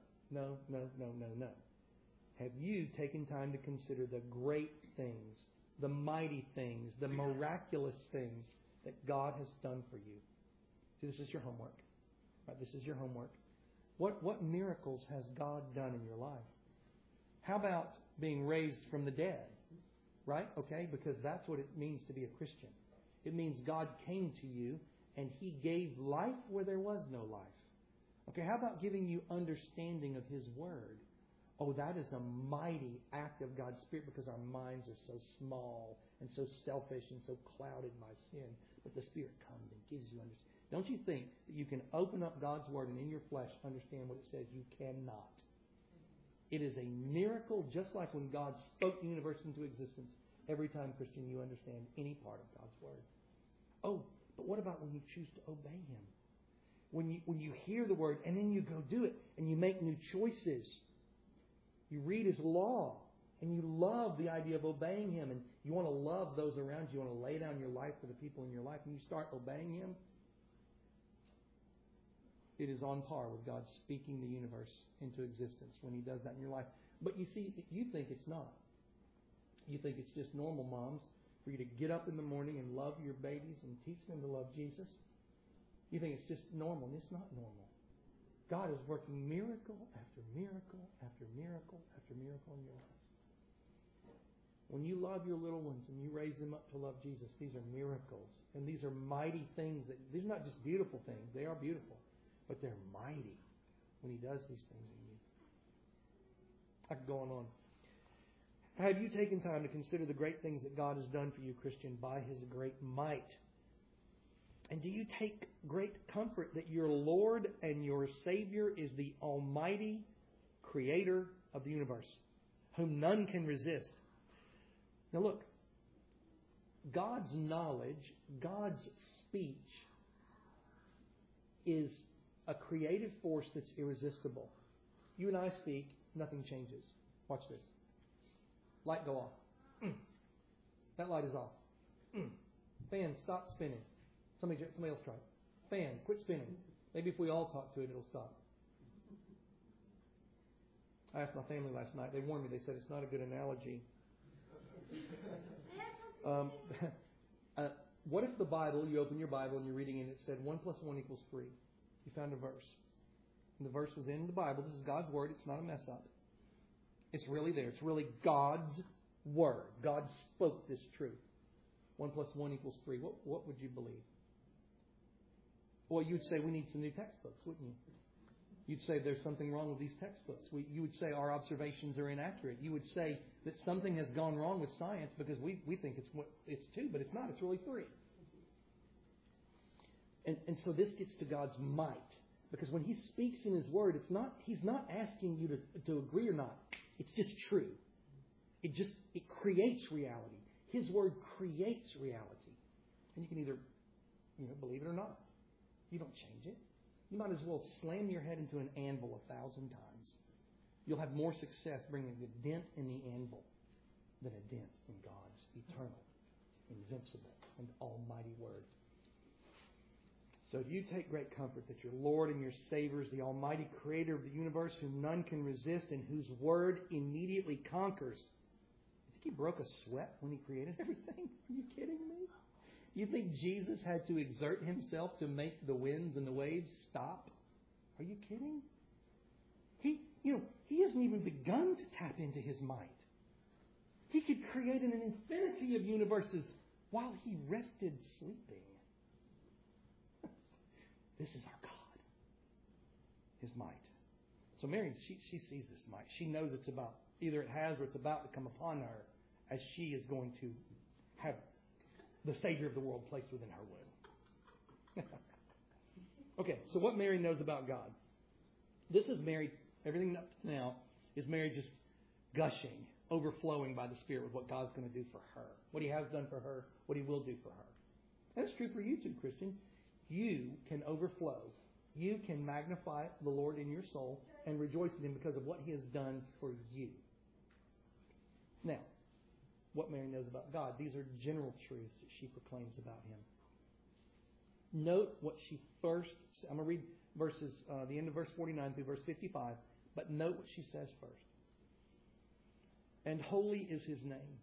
Have you taken time to consider the great things, the mighty things, the miraculous things that God has done for you? See, this is your homework. Right? This is your homework. What miracles has God done in your life? How about being raised from the dead? Right? Okay, because that's what it means to be a Christian. It means God came to you and He gave life where there was no life. Okay, how about giving you understanding of His Word? Oh, that is a mighty act of God's Spirit because our minds are so small and so selfish and so clouded by sin. But the Spirit comes and gives you understanding. Don't you think that you can open up God's Word and in your flesh understand what it says? You cannot. It is a miracle, just like when God spoke the universe into existence. Every time, Christian, you understand any part of God's Word. Oh, but what about when you choose to obey Him? When you hear the Word and then you go do it and you make new choices. You read His law and you love the idea of obeying Him and you want to love those around you. You want to lay down your life for the people in your life and you start obeying Him. It is on par with God speaking the universe into existence when He does that in your life. But you see, you think it's not. You think it's just normal, moms, for you to get up in the morning and love your babies and teach them to love Jesus. You think it's just normal, and it's not normal. God is working miracle after miracle after miracle after miracle in your life. When you love your little ones and you raise them up to love Jesus, these are miracles. And these are mighty things. These are not just beautiful things. They are beautiful. But they're mighty. when He does these things in you. I could go on. Have you taken time to consider the great things that God has done for you, Christian, by His great might? And do you take great comfort that your Lord and your Savior is the Almighty Creator of the universe, whom none can resist? Now look, God's knowledge, God's speech is a creative force that's irresistible. You and I speak, nothing changes. Watch this. Light go off. That light is off. Fan, stop spinning. Somebody else try it. Fan, quit spinning. Maybe if we all talk to it, it'll stop. I asked my family last night. They warned me. They said it's not a good analogy. What if the Bible, you open your Bible and you're reading and it said 1 + 1 = 3. You found a verse. And the verse was in the Bible. This is God's Word. It's not a mess up. It's really there. It's really God's Word. God spoke this truth. 1 + 1 = 3. What would you believe? Well, you'd say we need some new textbooks, wouldn't you? You'd say there's something wrong with these textbooks. You would say our observations are inaccurate. You would say that something has gone wrong with science because we think it's 2, but it's not. It's really 3. And so this gets to God's might. Because when He speaks in His Word, He's not asking you to agree or not. It's just true. It creates reality. His Word creates reality. And you can either believe it or not. You don't change it. You might as well slam your head into an anvil 1,000 times. You'll have more success bringing a dent in the anvil than a dent in God's eternal, invincible, and almighty Word. So do you take great comfort that your Lord and your Savior is the almighty Creator of the universe, whom none can resist and whose Word immediately conquers? You think He broke a sweat when He created everything? Are you kidding me? You think Jesus had to exert Himself to make the winds and the waves stop? Are you kidding? He hasn't even begun to tap into His might. He could create an infinity of universes while He rested sleeping. This is our God. His might. So Mary, she sees this might. She knows it's about, either it has or it's about to come upon her as she is going to have the Savior of the world placed within her womb. Okay, so what Mary knows about God. This is Mary, everything up to now is Mary just gushing, overflowing by the Spirit with what God's going to do for her. What He has done for her, what He will do for her. That's true for you too, Christian. You can overflow. You can magnify the Lord in your soul and rejoice in Him because of what He has done for you. Now, what Mary knows about God. These are general truths that she proclaims about Him. Note what she first... I'm going to read verses, the end of verse 49 through verse 55, but note what she says first. And holy is His name.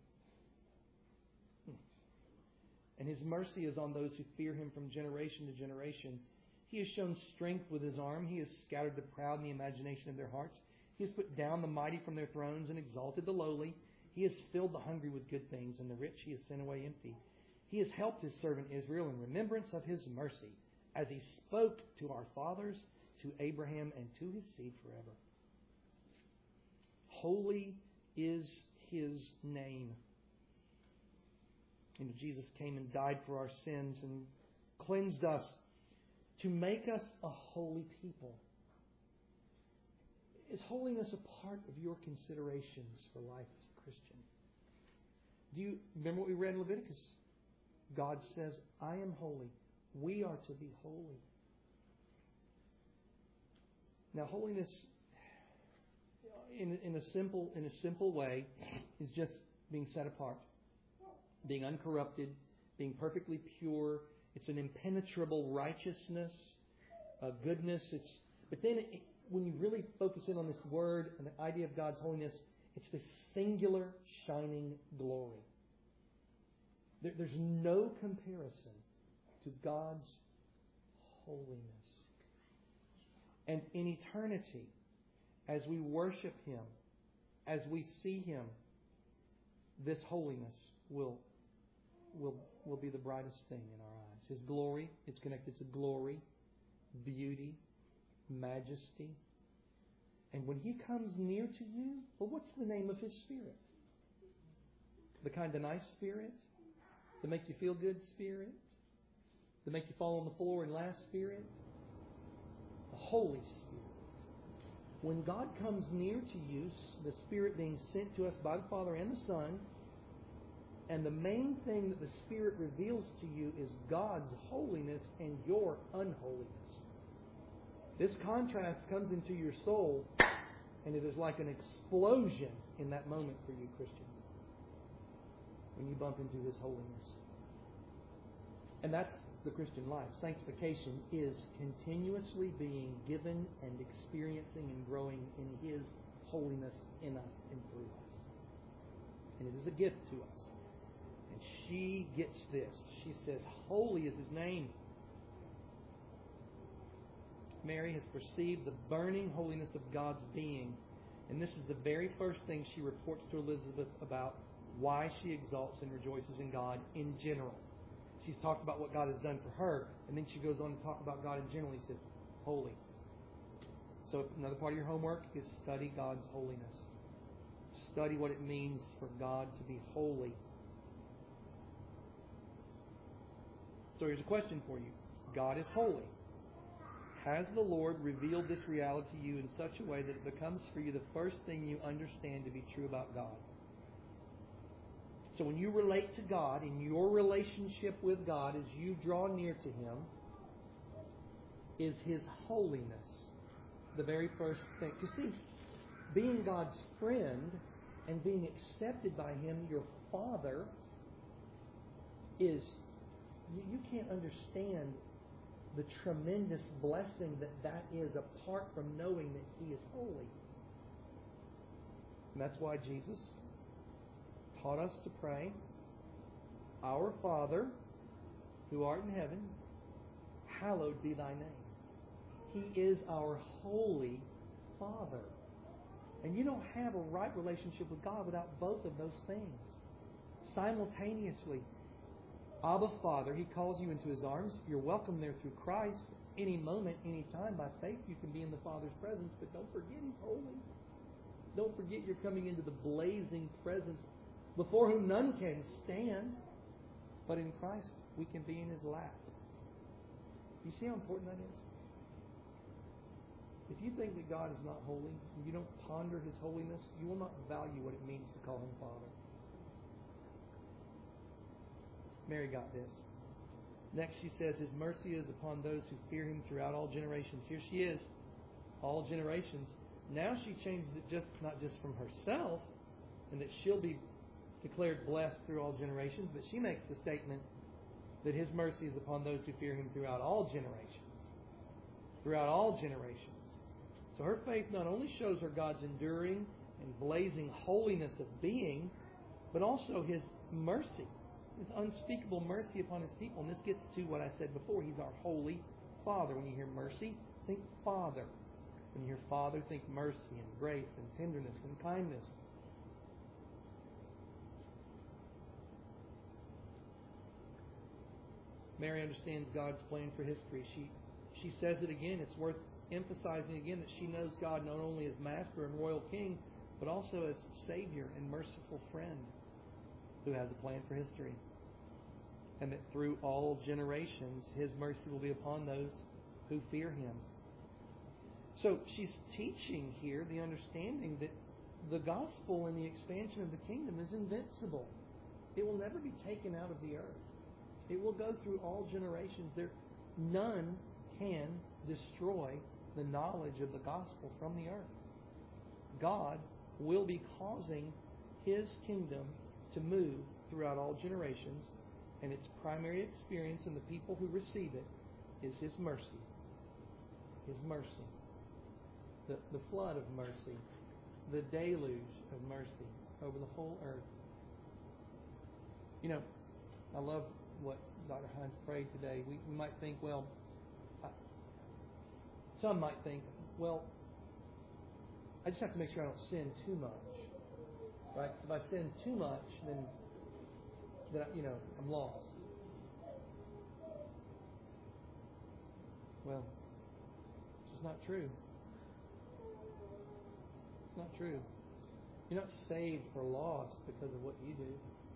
And His mercy is on those who fear Him from generation to generation. He has shown strength with His arm. He has scattered the proud in the imagination of their hearts. He has put down the mighty from their thrones and exalted the lowly. He has filled the hungry with good things, and the rich He has sent away empty. He has helped His servant Israel in remembrance of His mercy, as He spoke to our fathers, to Abraham, and to his seed forever. Holy is His name. Jesus came and died for our sins and cleansed us to make us a holy people. Is holiness a part of your considerations for life as a Christian? Do you remember what we read in Leviticus? God says, I am holy. We are to be holy. Now, holiness, in a simple way, is just being set apart, being uncorrupted, being perfectly pure. It's an impenetrable righteousness, goodness. But then when you really focus in on this word and the idea of God's holiness, it's this singular shining glory. There's no comparison to God's holiness. And in eternity, as we worship Him, as we see Him, this holiness will be the brightest thing in our eyes. His glory, it's connected to glory, beauty, majesty, And when He comes near to you, well, what's the name of His Spirit? The kind of nice Spirit? The make you feel good Spirit? The make you fall on the floor and laugh Spirit? The Holy Spirit. When God comes near to you, the Spirit being sent to us by the Father and the Son, and the main thing that the Spirit reveals to you is God's holiness and your unholiness. This contrast comes into your soul, and it is like an explosion in that moment for you, Christian, when you bump into His holiness. And that's the Christian life. Sanctification is continuously being given and experiencing and growing in His holiness in us and through us. And it is a gift to us. And she gets this. She says, holy is His name. Mary has perceived the burning holiness of God's being. And this is the very first thing she reports to Elizabeth about why she exalts and rejoices in God in general. She's talked about what God has done for her, and then she goes on to talk about God in general. He says, holy. So another part of your homework is study God's holiness. Study what it means for God to be holy. So here's a question for you. God is holy. Has the Lord revealed this reality to you in such a way that it becomes for you the first thing you understand to be true about God? So when you relate to God, in your relationship with God, as you draw near to Him, is His holiness the very first thing? You see, being God's friend and being accepted by Him, your Father, is... You can't understand the tremendous blessing that is apart from knowing that He is holy. And that's why Jesus taught us to pray, Our Father, who art in heaven, hallowed be Thy name. He is our holy Father. And you don't have a right relationship with God without both of those things. Simultaneously, Abba Father, He calls you into His arms. You're welcome there through Christ. Any moment, any time, by faith, you can be in the Father's presence. But don't forget He's holy. Don't forget you're coming into the blazing presence before whom none can stand. But in Christ, we can be in His lap. You see how important that is? If you think that God is not holy, and you don't ponder His holiness, you will not value what it means to call Him Father. Mary got this. Next she says, His mercy is upon those who fear Him throughout all generations. Here she is, all generations. Now she changes it not just from herself, and that she'll be declared blessed through all generations, but she makes the statement that His mercy is upon those who fear Him throughout all generations. Throughout all generations. So her faith not only shows her God's enduring and blazing holiness of being, but also His mercy. His unspeakable mercy upon His people. And this gets to what I said before. He's our holy Father. When you hear mercy, think Father. When you hear Father, think mercy and grace and tenderness and kindness. Mary understands God's plan for history. She says it again. It's worth emphasizing again that she knows God not only as Master and Royal King, but also as Savior and merciful friend who has a plan for history. And that through all generations, His mercy will be upon those who fear Him. So she's teaching here the understanding that the gospel and the expansion of the kingdom is invincible. It will never be taken out of the earth. It will go through all generations. None can destroy the knowledge of the gospel from the earth. God will be causing His kingdom to move throughout all generations, and its primary experience in the people who receive it is His mercy. His mercy. The flood of mercy. The deluge of mercy over the whole earth. You know, I love what Dr. Hines prayed today. We might think, some might think, I just have to make sure I don't sin too much. Right? Because if I sin too much, then I'm lost. Well, it's just not true. It's not true. You're not saved or lost because of what you do.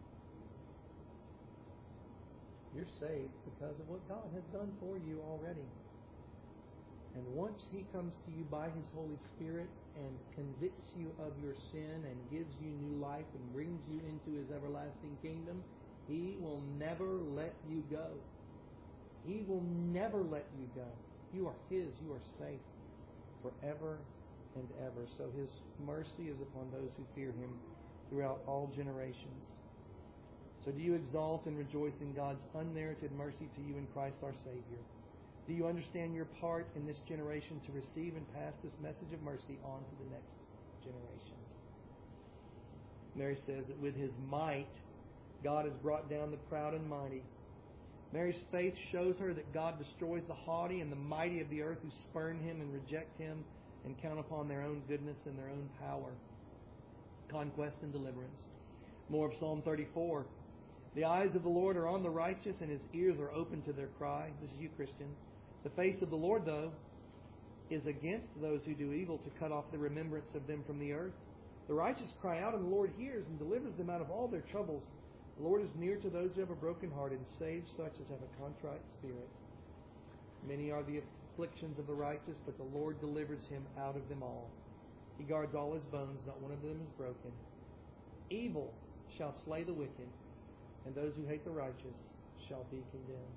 You're saved because of what God has done for you already. And once He comes to you by His Holy Spirit and convicts you of your sin and gives you new life and brings you into His everlasting kingdom, He will never let you go. He will never let you go. You are His. You are safe forever and ever. So His mercy is upon those who fear Him throughout all generations. So do you exalt and rejoice in God's unmerited mercy to you in Christ our Savior? Do you understand your part in this generation to receive and pass this message of mercy on to the next generations? Mary says that with His might, God has brought down the proud and mighty. Mary's faith shows her that God destroys the haughty and the mighty of the earth who spurn Him and reject Him and count upon their own goodness and their own power. Conquest and deliverance. More of Psalm 34. The eyes of the Lord are on the righteous, and His ears are open to their cry. This is you, Christian. The face of the Lord, though, is against those who do evil, to cut off the remembrance of them from the earth. The righteous cry out, and the Lord hears and delivers them out of all their troubles. The Lord is near to those who have a broken heart, and saves such as have a contrite spirit. Many are the afflictions of the righteous, but the Lord delivers him out of them all. He guards all his bones, not one of them is broken. Evil shall slay the wicked, and those who hate the righteous shall be condemned.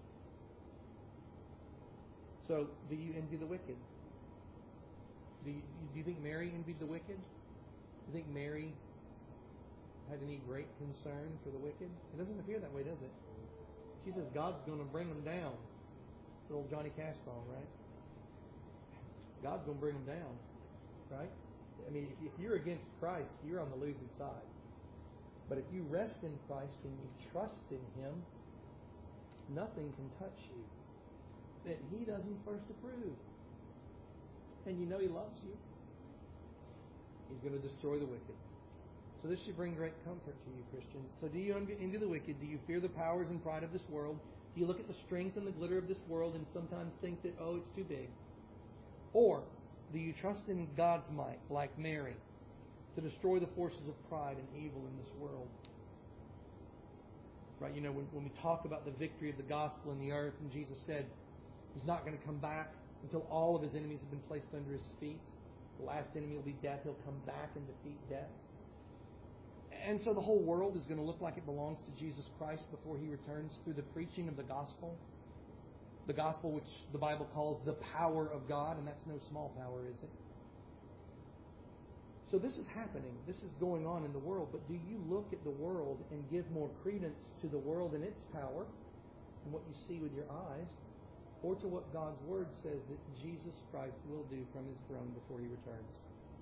So, do you envy the wicked? Do you think Mary envied the wicked? Do you think Mary had any great concern for the wicked? It doesn't appear that way, does it? She says God's going to bring them down. The old Johnny Cash song, right? God's going to bring them down, right? I mean, if you're against Christ, you're on the losing side. But if you rest in Christ and you trust in Him, nothing can touch you that He doesn't first approve. And you know He loves you. He's going to destroy the wicked. So this should bring great comfort to you, Christian. So do you envy the wicked? Do you fear the powers and pride of this world? Do you look at the strength and the glitter of this world and sometimes think that, oh, it's too big? Or do you trust in God's might, like Mary, to destroy the forces of pride and evil in this world? Right? You know, when we talk about the victory of the gospel in the earth, and Jesus said He's not going to come back until all of His enemies have been placed under His feet. The last enemy will be death. He'll come back and defeat death. And so the whole world is going to look like it belongs to Jesus Christ before He returns through the preaching of the gospel. The gospel which the Bible calls the power of God, and that's no small power, is it? So this is happening. This is going on in the world. But do you look at the world and give more credence to the world and its power and what you see with your eyes, or to what God's Word says that Jesus Christ will do from His throne before He returns?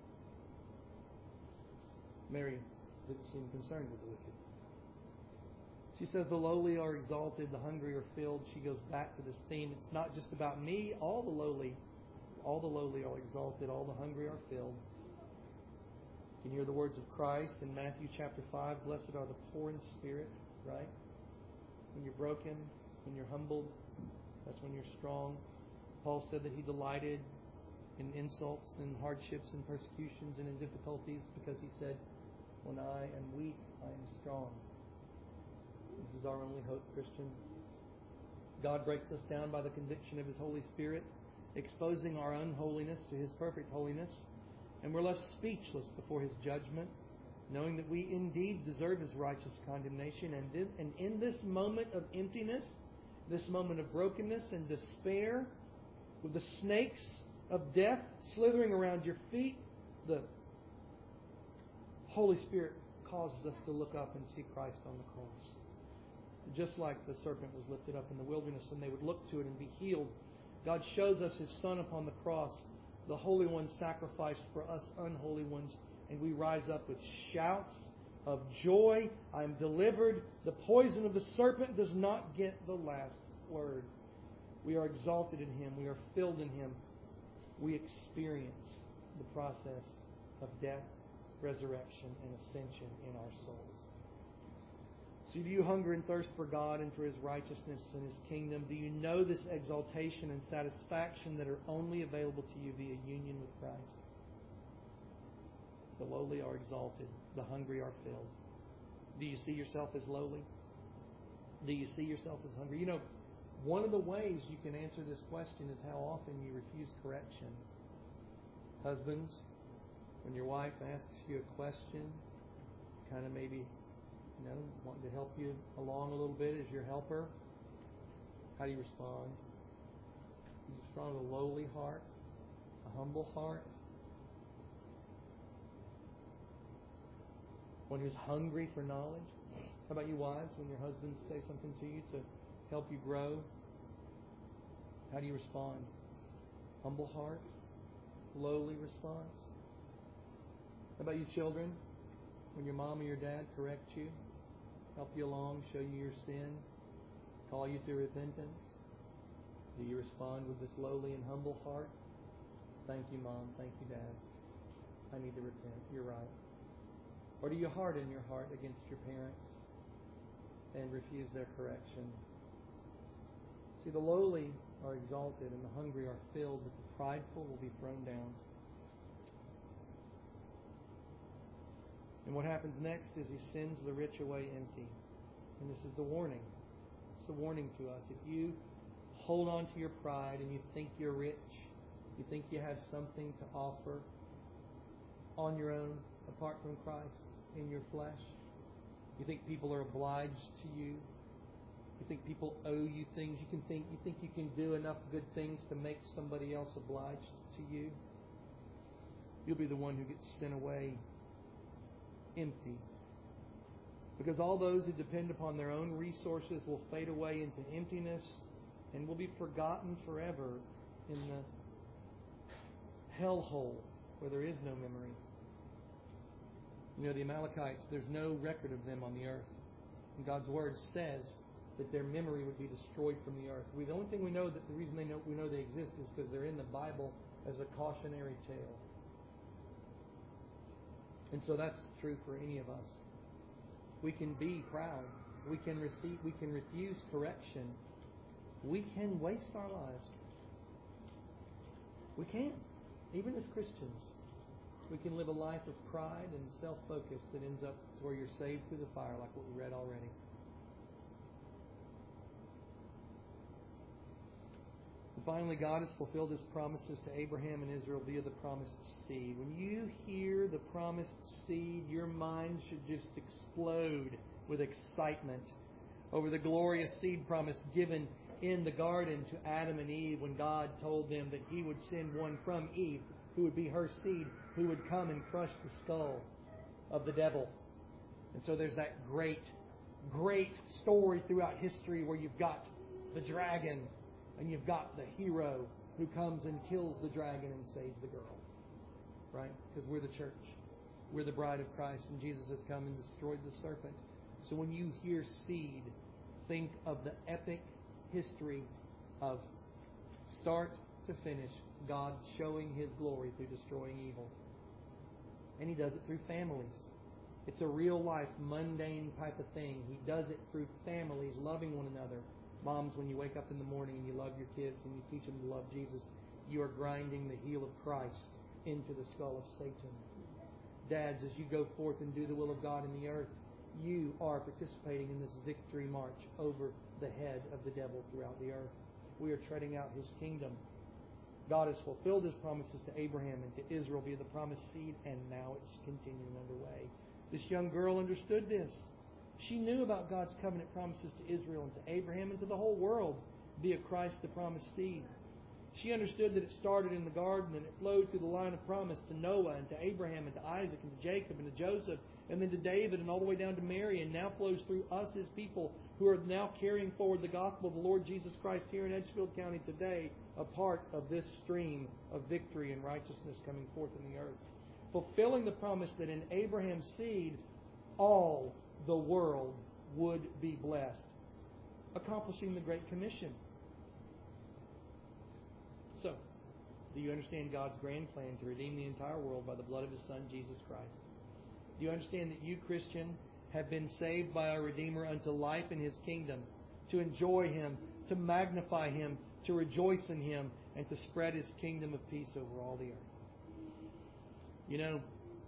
Mary didn't seem concerned with the wicked. She says the lowly are exalted, the hungry are filled. She goes back to this theme. It's not just about me. All the lowly are exalted. All the hungry are filled. You can hear the words of Christ in Matthew chapter 5. Blessed are the poor in spirit, right? When you're broken, when you're humbled, that's when you're strong. Paul said that he delighted in insults and hardships and persecutions and in difficulties because he said, when I am weak, I am strong. This is our only hope, Christian. God breaks us down by the conviction of His Holy Spirit, exposing our unholiness to His perfect holiness, and we're left speechless before His judgment, knowing that we indeed deserve His righteous condemnation. And in this moment of emptiness, this moment of brokenness and despair, with the snakes of death slithering around your feet, the Holy Spirit causes us to look up and see Christ on the cross. Just like the serpent was lifted up in the wilderness and they would look to it and be healed, God shows us His Son upon the cross, the Holy One sacrificed for us unholy ones, and we rise up with shouts of joy. I am delivered. The poison of the serpent does not get the last word. We are exalted in Him. We are filled in Him. We experience the process of death, resurrection, and ascension in our souls. So do you hunger and thirst for God and for His righteousness and His kingdom? Do you know this exaltation and satisfaction that are only available to you via union with Christ? The lowly are exalted. The hungry are filled. Do you see yourself as lowly? Do you see yourself as hungry? You know, one of the ways you can answer this question is how often you refuse correction. Husbands, when your wife asks you a question, kind of maybe, wanting to help you along a little bit as your helper, how do you respond? You respond with a lowly heart, a humble heart, one who's hungry for knowledge. How about you wives, when your husbands say something to you to help you grow? How do you respond? Humble heart, lowly response. How about you children, when your mom or your dad correct you, help you along, show you your sin, call you to repentance? Do you respond with this lowly and humble heart? Thank you, Mom. Thank you, Dad. I need to repent. You're right. Or do you harden your heart against your parents and refuse their correction? See, the lowly are exalted and the hungry are filled, but the prideful will be thrown down. And what happens next is He sends the rich away empty. And this is the warning. It's the warning to us. If you hold on to your pride and you think you're rich, you think you have something to offer on your own, apart from Christ, in your flesh, you think people are obliged to you, you think people owe you things, you think you can do enough good things to make somebody else obliged to you, you'll be the one who gets sent away empty. Because all those who depend upon their own resources will fade away into emptiness and will be forgotten forever in the hellhole where there is no memory. You know, the Amalekites, there's no record of them on the earth. And God's Word says that their memory would be destroyed from the earth. The only thing we know, that the reason we know they exist is because they're in the Bible as a cautionary tale. And so that's true for any of us. We can be proud. We can refuse correction. We can waste our lives. We can, even as Christians. We can live a life of pride and self-focus that ends up to where you're saved through the fire, like what we read already. And finally, God has fulfilled His promises to Abraham and Israel via the promised seed. When you hear the promised seed, your mind should just explode with excitement over the glorious seed promise given in the garden to Adam and Eve when God told them that He would send one from Eve, who would be her seed, who would come and crush the skull of the devil. And so there's that great story throughout history where you've got the dragon and you've got the hero who comes and kills the dragon and saves the girl. Right? Because we're the church. We're the bride of Christ, and Jesus has come and destroyed the serpent. So when you hear seed, think of the epic history of start to finish, God showing His glory through destroying evil. And He does it through families. It's a real life, mundane type of thing. He does it through families loving one another. Moms, when you wake up in the morning and you love your kids and you teach them to love Jesus, you are grinding the heel of Christ into the skull of Satan. Dads, as you go forth and do the will of God in the earth, you are participating in this victory march over the head of the devil throughout the earth. We are treading out His kingdom. God has fulfilled His promises to Abraham and to Israel via the promised seed, and now it's continuing underway. This young girl understood this. She knew about God's covenant promises to Israel and to Abraham and to the whole world via Christ, the promised seed. She understood that it started in the garden and it flowed through the line of promise to Noah and to Abraham and to Isaac and to Jacob and to Joseph and then to David and all the way down to Mary, and now flows through us, His people, who are now carrying forward the gospel of the Lord Jesus Christ here in Edgefield County today, a part of this stream of victory and righteousness coming forth in the earth. Fulfilling the promise that in Abraham's seed, all the world would be blessed. Accomplishing the Great Commission. So, do you understand God's grand plan to redeem the entire world by the blood of His Son, Jesus Christ? Do you understand that you, Christian, have been saved by our Redeemer unto life in His kingdom, to enjoy Him, to magnify Him, to rejoice in Him, and to spread His kingdom of peace over all the earth? You know,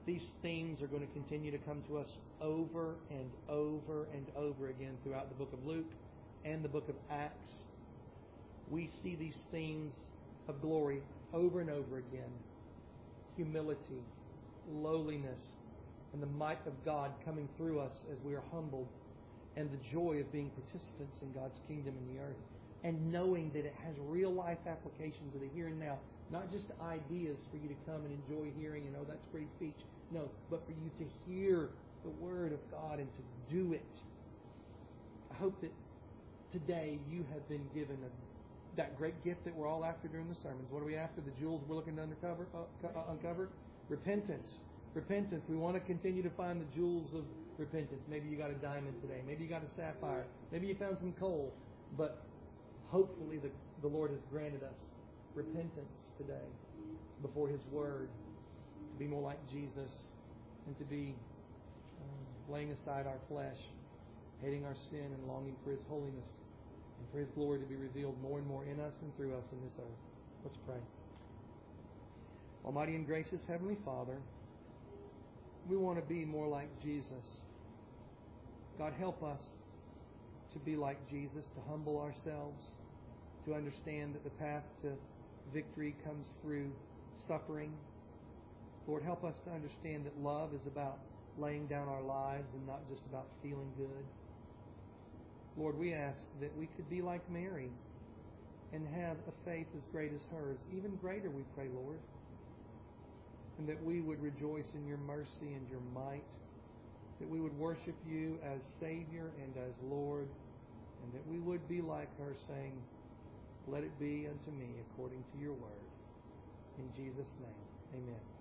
These themes are going to continue to come to us over and over and over again throughout the book of Luke and the book of Acts. We see these themes of glory over and over again. Humility, lowliness, and the might of God coming through us as we are humbled, and the joy of being participants in God's kingdom in the earth, and knowing that it has real life application to the here and now. Not just ideas for you to come and enjoy hearing, that's free speech. No, but for you to hear the Word of God and to do it. I hope that today you have been given that great gift that we're all after during the sermons. What are we after? The jewels we're looking to uncover? Repentance. Repentance. We want to continue to find the jewels of repentance. Maybe you got a diamond today. Maybe you got a sapphire. Maybe you found some coal. But hopefully the Lord has granted us repentance today before His Word, to be more like Jesus and to be laying aside our flesh, hating our sin and longing for His holiness and for His glory to be revealed more and more in us and through us in this earth. Let's pray. Almighty and gracious Heavenly Father, we want to be more like Jesus. God, help us to be like Jesus, to humble ourselves, to understand that the path to victory comes through suffering. Lord, help us to understand that love is about laying down our lives and not just about feeling good. Lord, we ask that we could be like Mary and have a faith as great as hers. Even greater, we pray, Lord. And that we would rejoice in Your mercy and Your might. That we would worship You as Savior and as Lord. And that we would be like her, saying, "Let it be unto me according to Your word." In Jesus' name, amen.